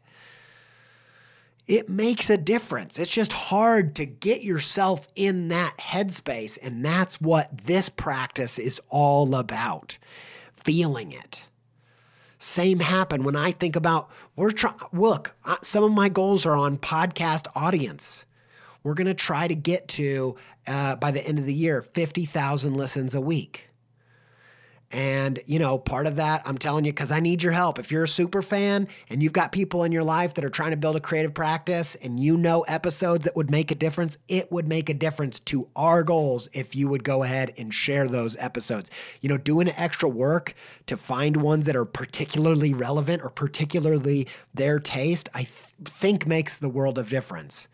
It makes a difference. It's just hard to get yourself in that headspace. And that's what this practice is all about. Feeling it. Same happened when I think about, we're trying, look, some of my goals are on podcast audience. We're going to try to get to, uh, by the end of the year, fifty thousand listens a week. And, you know, part of that, I'm telling you, because I need your help. If you're a super fan and you've got people in your life that are trying to build a creative practice and you know episodes that would make a difference, it would make a difference to our goals if you would go ahead and share those episodes. You know, doing extra work to find ones that are particularly relevant or particularly their taste, I th- think makes the world of difference.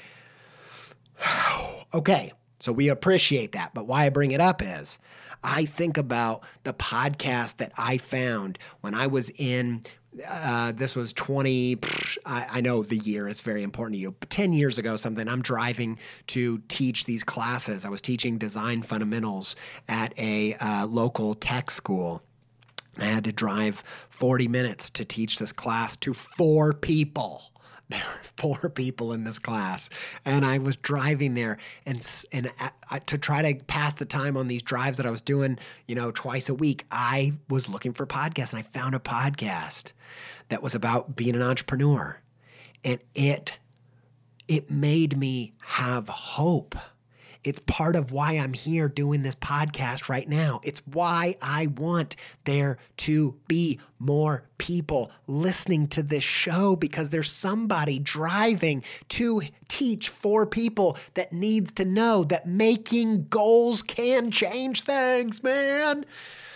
Okay, so we appreciate that. But why I bring it up is I think about the podcast that I found when I was in, uh, this was twenty, I, I know the year is very important to you, but ten years ago something, I'm driving to teach these classes. I was teaching design fundamentals at a uh, local tech school. I had to drive forty minutes to teach this class to four people. There were four people in this class, and I was driving there, and and I, to try to pass the time on these drives that I was doing, you know, twice a week, I was looking for podcasts, and I found a podcast that was about being an entrepreneur, and it it made me have hope. It's part of why I'm here doing this podcast right now. It's why I want there to be more people listening to this show, because there's somebody driving to teach four people that needs to know that making goals can change things, man.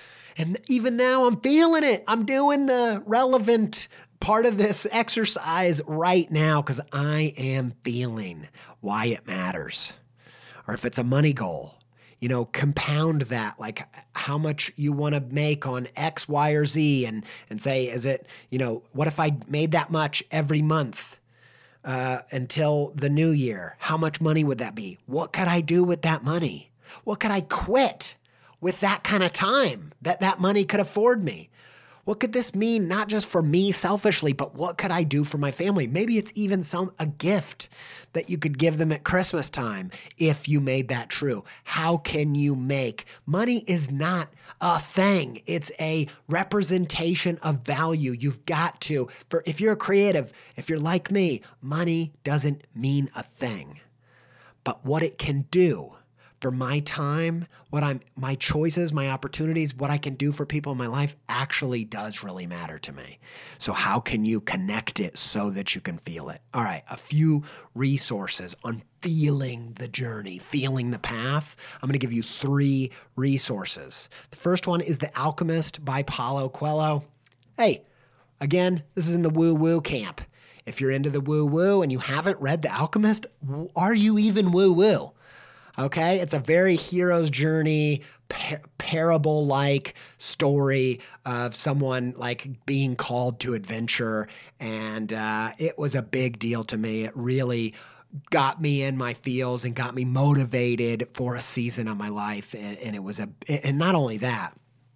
And even now I'm feeling it. I'm doing the relevant part of this exercise right now because I am feeling why it matters. Or if it's a money goal, you know, compound that, like how much you want to make on X, Y, or Z, and and say, is it, you know, what if I made that much every month uh, until the new year? How much money would that be? What could I do with that money? What could I quit with that kind of time that that money could afford me? What could this mean, not just for me selfishly, but what could I do for my family? Maybe it's even some a gift that you could give them at Christmas time if you made that true. How can you make? Money is not a thing. It's a representation of value. You've got to, for if you're a creative, if you're like me, money doesn't mean a thing. But what it can do for my time, what I'm, my choices, my opportunities, what I can do for people in my life actually does really matter to me. So how can you connect it so that you can feel it? All right, a few resources on feeling the journey, feeling the path. I'm going to give you three resources. The first one is The Alchemist by Paulo Coelho. Hey, again, this is in the woo-woo camp. If you're into the woo-woo and you haven't read The Alchemist, are you even woo-woo? Okay, it's a very hero's journey, par- parable-like story of someone like being called to adventure, and uh, it was a big deal to me. It really got me in my feels and got me motivated for a season of my life, and, and it was a. And not only that,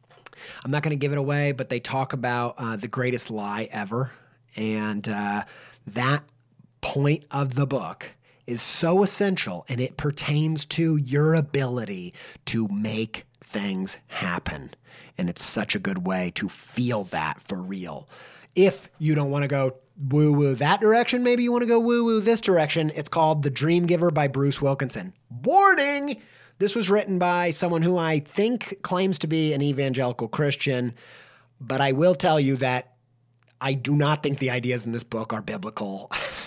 I'm not going to give it away, but they talk about uh, the greatest lie ever, and uh, that point of the book is so essential, and it pertains to your ability to make things happen. And it's such a good way to feel that for real. If you don't want to go woo-woo that direction, maybe you want to go woo-woo this direction. It's called The Dream Giver by Bruce Wilkinson. Warning! This was written by someone who I think claims to be an evangelical Christian, but I will tell you that I do not think the ideas in this book are biblical.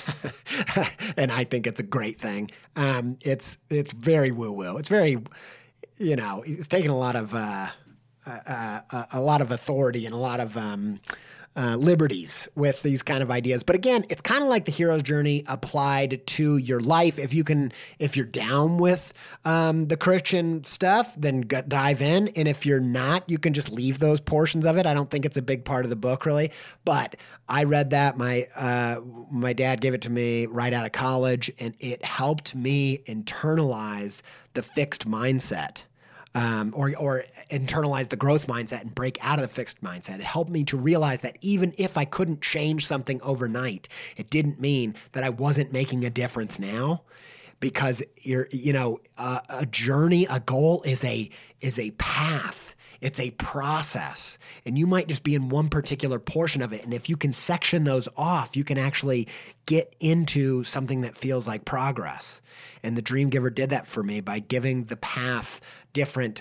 And I think it's a great thing. Um, it's it's very woo-woo. It's very, you know, it's taken a lot of uh, uh, uh, a lot of authority and a lot of um, uh, liberties with these kind of ideas. But again, it's kind of like the hero's journey applied to your life. If you can, if you're down with um, the Christian stuff, then go, dive in. And if you're not, you can just leave those portions of it. I don't think it's a big part of the book, really. But I read that. My uh, my dad gave it to me right out of college, and it helped me internalize the fixed mindset. Um, or, or internalize the growth mindset and break out of the fixed mindset. It helped me to realize that even if I couldn't change something overnight, it didn't mean that I wasn't making a difference now. Because you're, you know, uh, a journey, a goal is a is a path. It's a process, and you might just be in one particular portion of it. And if you can section those off, you can actually get into something that feels like progress. And the Dream Giver did that for me by giving the path different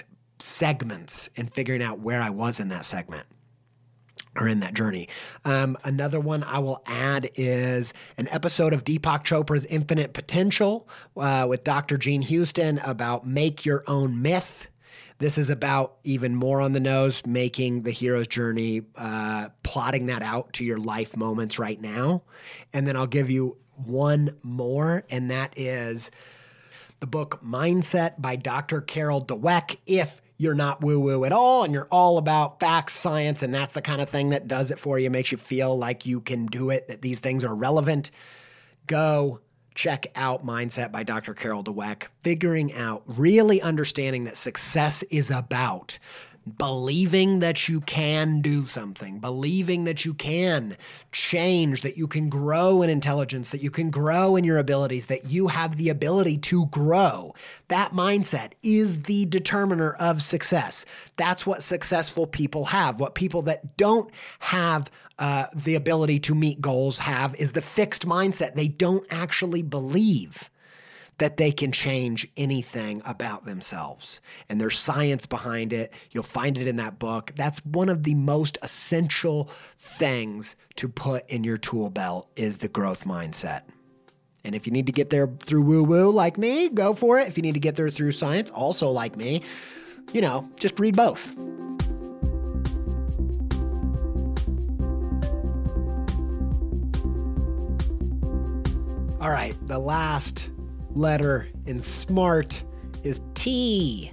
segments and figuring out where I was in that segment or in that journey. Um, another one I will add is an episode of Deepak Chopra's Infinite Potential uh, with Doctor Gene Houston about make your own myth. This is about even more on the nose, making the hero's journey, uh, plotting that out to your life moments right now. And then I'll give you one more, and that is the book Mindset by Doctor Carol Dweck. If you're not woo-woo at all and you're all about facts, science, and that's the kind of thing that does it for you, makes you feel like you can do it, that these things are relevant, go check out Mindset by Doctor Carol Dweck, figuring out, really understanding that success is about believing that you can do something, believing that you can change, that you can grow in intelligence, that you can grow in your abilities, that you have the ability to grow. That mindset is the determiner of success. That's what successful people have. What people that don't have uh, the ability to meet goals have is the fixed mindset. They don't actually believe that they can change anything about themselves. And there's science behind it. You'll find it in that book. That's one of the most essential things to put in your tool belt is the growth mindset. And if you need to get there through woo-woo like me, go for it. If you need to get there through science, also like me, you know, just read both. All right, the last letter in SMART is T,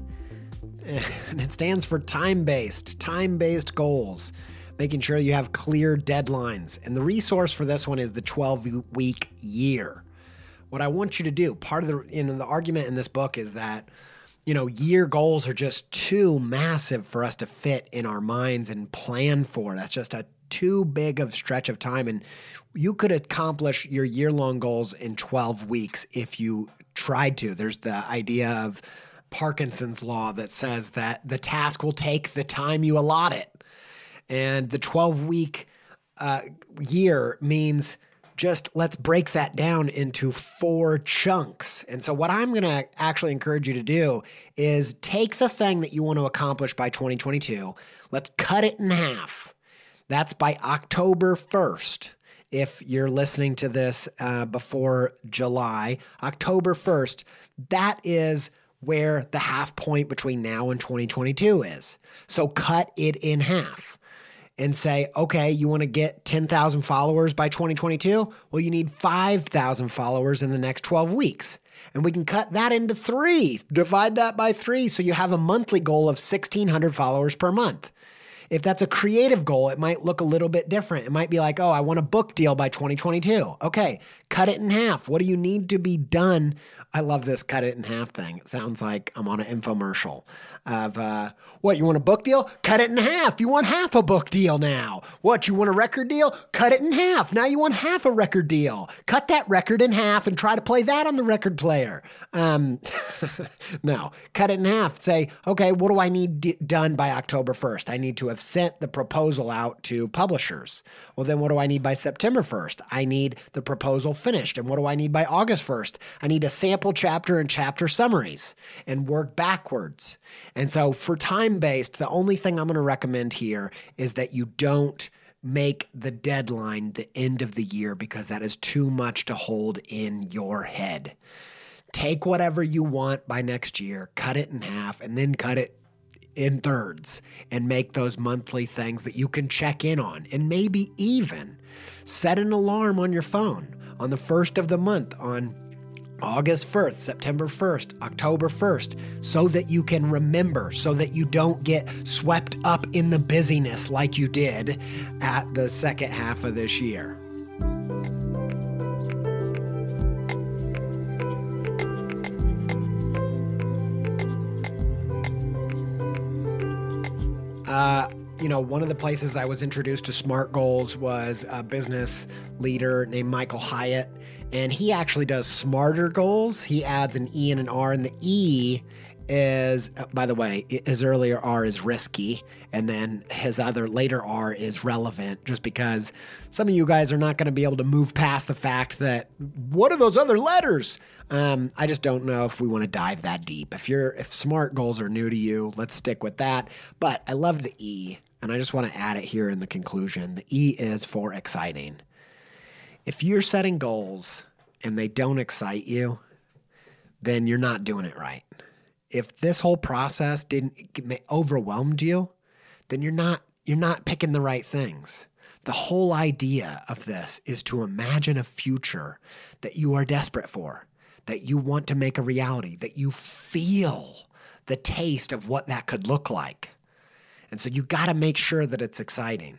and it stands for time-based, time-based goals, making sure you have clear deadlines. And the resource for this one is the twelve-week year. What I want you to do, part of the, in the argument in this book is that, you know, year goals are just too massive for us to fit in our minds and plan for. That's just a too big of stretch of time. And you could accomplish your year-long goals in twelve weeks if you tried to. There's the idea of Parkinson's law that says that the task will take the time you allot it. And the twelve-week uh, year means just let's break that down into four chunks. And so what I'm going to actually encourage you to do is take the thing that you want to accomplish by twenty twenty-two. Let's cut it in half. That's by October first. If you're listening to this uh, before July, October first, that is where the half point between now and twenty twenty-two is. So cut it in half and say, okay, you want to get ten thousand followers by twenty twenty-two? Well, you need five thousand followers in the next twelve weeks. And we can cut that into three, divide that by three, so you have a monthly goal of sixteen hundred followers per month. If that's a creative goal, it might look a little bit different. It might be like, oh, I want a book deal by twenty twenty-two. Okay, cut it in half. What do you need to be done? I love this cut it in half thing. It sounds like I'm on an infomercial of, uh, what, you want a book deal? Cut it in half. You want half a book deal now. What, you want a record deal? Cut it in half. Now you want half a record deal. Cut that record in half and try to play that on the record player. Um, no, cut it in half. Say, okay, what do I need d- done by October first? I need to have sent the proposal out to publishers. Well, then what do I need by September first? I need the proposal finished. And what do I need by August first? I need a sample chapter and chapter summaries and work backwards. And so for time-based, the only thing I'm going to recommend here is that you don't make the deadline the end of the year because that is too much to hold in your head. Take whatever you want by next year, cut it in half, and then cut it in thirds and make those monthly things that you can check in on. And maybe even set an alarm on your phone on the first of the month, on August first, September first, October first, so that you can remember, so that you don't get swept up in the busyness like you did at the second half of this year. Uh, you know, one of the places I was introduced to SMART goals was a business leader named Michael Hyatt, and he actually does smarter goals. He adds an E and an R, and the E is, uh, by the way, his earlier R is risky, and then his other later R is relevant, just because some of you guys are not going to be able to move past the fact that, what are those other letters? Um, I just don't know if we want to dive that deep. If you're, if SMART goals are new to you, let's stick with that. But I love the E, and I just want to add it here in the conclusion. The E is for exciting. If you're setting goals and they don't excite you, then you're not doing it right. If this whole process didn't overwhelmed you, then you're not you're not picking the right things. The whole idea of this is to imagine a future that you are desperate for, that you want to make a reality, that you feel the taste of what that could look like. And so you got to make sure that it's exciting.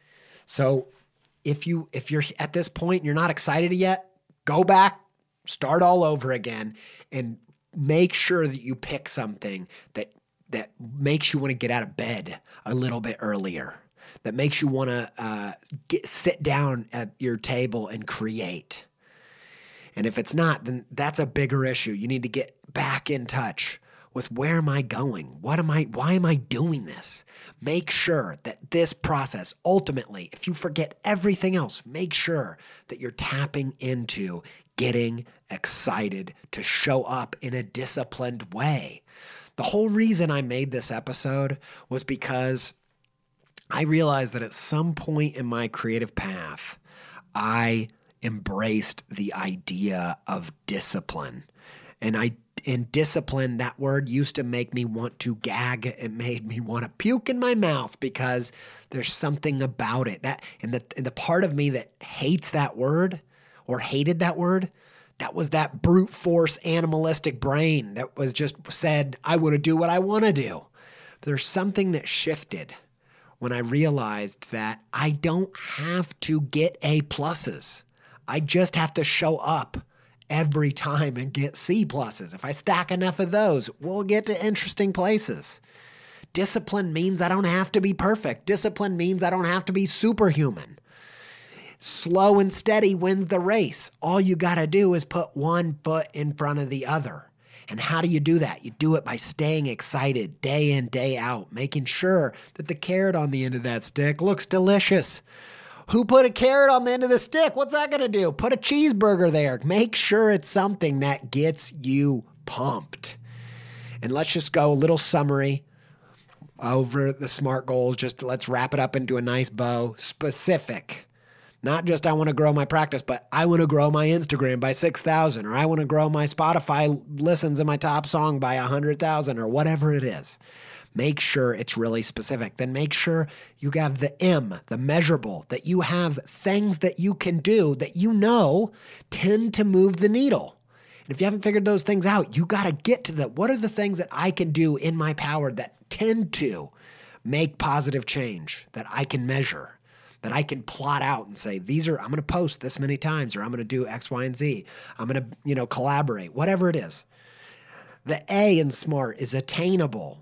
So if you if you're at this point and you're not excited yet, go back, start all over again, and make sure that you pick something that that makes you want to get out of bed a little bit earlier, that makes you want to uh, get sit down at your table and create. And if it's not, then that's a bigger issue. You need to get back in touch with, where am I going? What am I, why am I doing this? Make sure that this process, ultimately, if you forget everything else, make sure that you're tapping into getting excited to show up in a disciplined way. The whole reason I made this episode was because I realized that at some point in my creative path, I embraced the idea of discipline. And I in discipline, that word used to make me want to gag. It made me want to puke in my mouth because there's something about it. That and the and the part of me that hates that word or hated that word, that was that brute force animalistic brain that was just said, I want to do what I want to do. But there's something that shifted when I realized that I don't have to get A pluses. I just have to show up every time and get C pluses. If I stack enough of those, we'll get to interesting places. Discipline means I don't have to be perfect. Discipline means I don't have to be superhuman. Slow and steady wins the race. All you got to do is put one foot in front of the other. And how do you do that? You do it by staying excited day in, day out, making sure that the carrot on the end of that stick looks delicious. Who put a carrot on the end of the stick? What's that going to do? Put a cheeseburger there. Make sure it's something that gets you pumped. And let's just go a little summary over the SMART goals. Just let's wrap it up into a nice bow. Specific. Not just I want to grow my practice, but I want to grow my Instagram by six thousand, or I want to grow my Spotify listens in my top song by one hundred thousand, or whatever it is. Make sure it's really specific. Then make sure you have the M, the measurable, that you have things that you can do that you know tend to move the needle. And if you haven't figured those things out, you got to get to the, what are the things that I can do in my power that tend to make positive change, that I can measure, that I can plot out and say, these are, I'm going to post this many times, or I'm going to do X, Y, and Z. I'm going to, you know, collaborate, whatever it is. The A in SMART is attainable.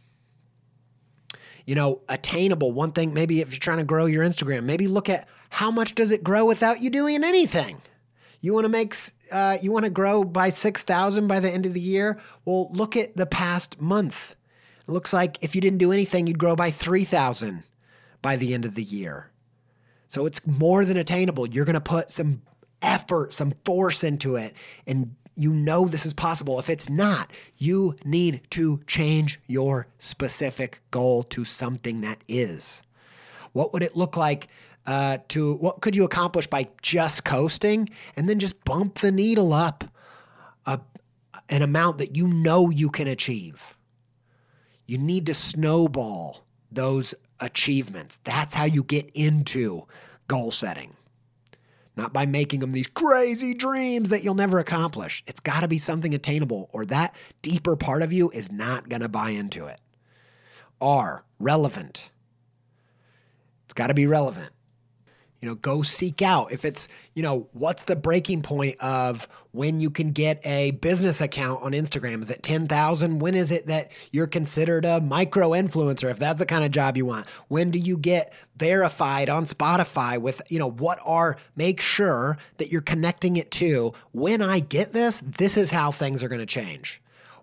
You know, attainable. One thing, maybe if you're trying to grow your Instagram, maybe look at how much does it grow without you doing anything. You want to make, uh, you want to grow by six thousand by the end of the year? Well, look at the past month. It looks like if you didn't do anything, you'd grow by three thousand by the end of the year. So it's more than attainable. You're going to put some effort, some force into it, and you know this is possible. If it's not, you need to change your specific goal to something that is. What would it look like uh, to, what could you accomplish by just coasting, and then just bump the needle up a, an amount that you know you can achieve? You need to snowball those achievements. That's how you get into goal setting. Not by making them these crazy dreams that you'll never accomplish. It's got to be something attainable, or that deeper part of you is not going to buy into it. R, relevant. It's got to be relevant. You know, go seek out. If it's, you know, what's the breaking point of when you can get a business account on Instagram? Is it ten thousand? When is it that you're considered a micro influencer, if that's the kind of job you want? When do you get verified on Spotify with, you know, what are, make sure that you're connecting it to, when I get this, this is how things are going to change.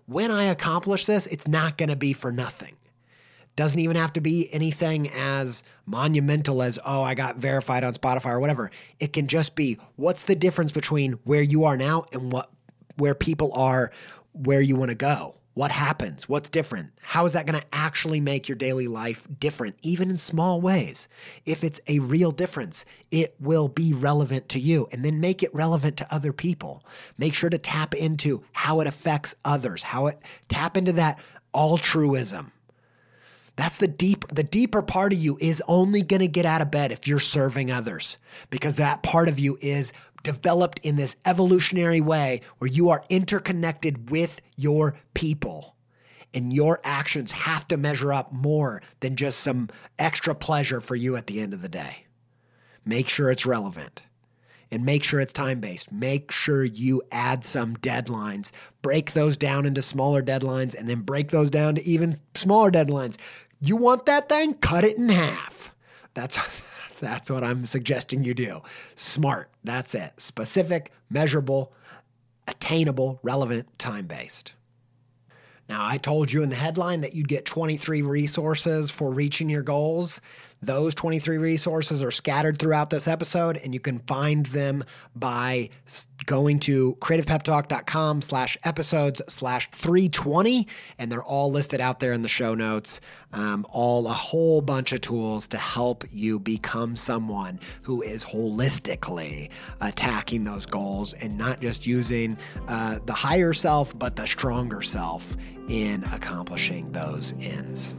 when I accomplish this, it's not going to be for nothing. Doesn't even have to be anything as monumental as, oh, I got verified on Spotify or whatever. It can just be, what's the difference between where you are now and what where people are, where you want to go? What happens? What's different? How is that going to actually make your daily life different, even in small ways? If it's a real difference, it will be relevant to you, and then make it relevant to other people. Make sure to tap into how it affects others, how it tap into that altruism. That's the deep, the deeper part of you is only going to get out of bed if you're serving others, because that part of you is developed in this evolutionary way where you are interconnected with your people, and your actions have to measure up more than just some extra pleasure for you at the end of the day. Make sure it's relevant, and make sure it's time-based. Make sure you add some deadlines. Break those down into smaller deadlines, and then break those down to even smaller deadlines. You want that thing? Cut it in half. That's That's what I'm suggesting you do. Smart. That's it. Specific, measurable, attainable, relevant, time-based. Now, I told you in the headline that you'd get twenty-three resources for reaching your goals. Those twenty-three resources are scattered throughout this episode, and you can find them by going to creativepeptalk.com slash episodes slash 320, and they're all listed out there in the show notes. Um, all a whole bunch of tools to help you become someone who is holistically attacking those goals and not just using uh, the higher self, but the stronger self in accomplishing those ends.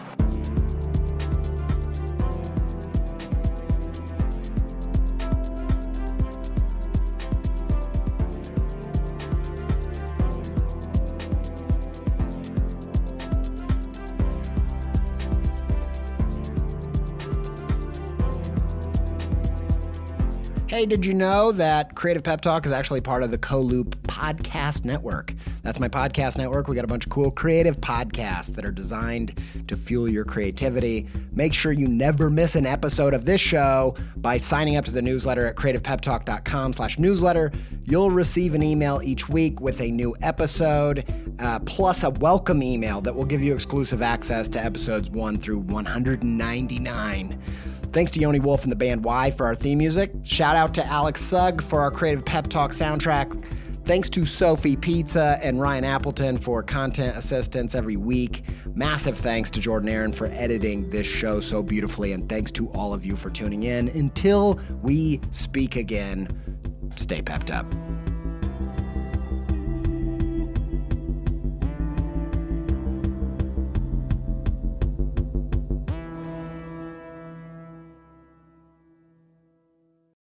Hey, did you know that Creative Pep Talk is actually part of the CoLoop Podcast Network? That's my podcast network. We got a bunch of cool creative podcasts that are designed to fuel your creativity. Make sure you never miss an episode of this show by signing up to the newsletter at creativepeptalk.com slash newsletter. You'll receive an email each week with a new episode, uh, plus a welcome email that will give you exclusive access to episodes one through one hundred ninety-nine. Thanks to Yoni Wolf and the band Y for our theme music. Shout out to Alex Sugg for our Creative Pep Talk soundtrack. Thanks to Sophie Pizza and Ryan Appleton for content assistance every week. Massive thanks to Jordan Aaron for editing this show so beautifully. And thanks to all of you for tuning in. Until we speak again, stay pepped up.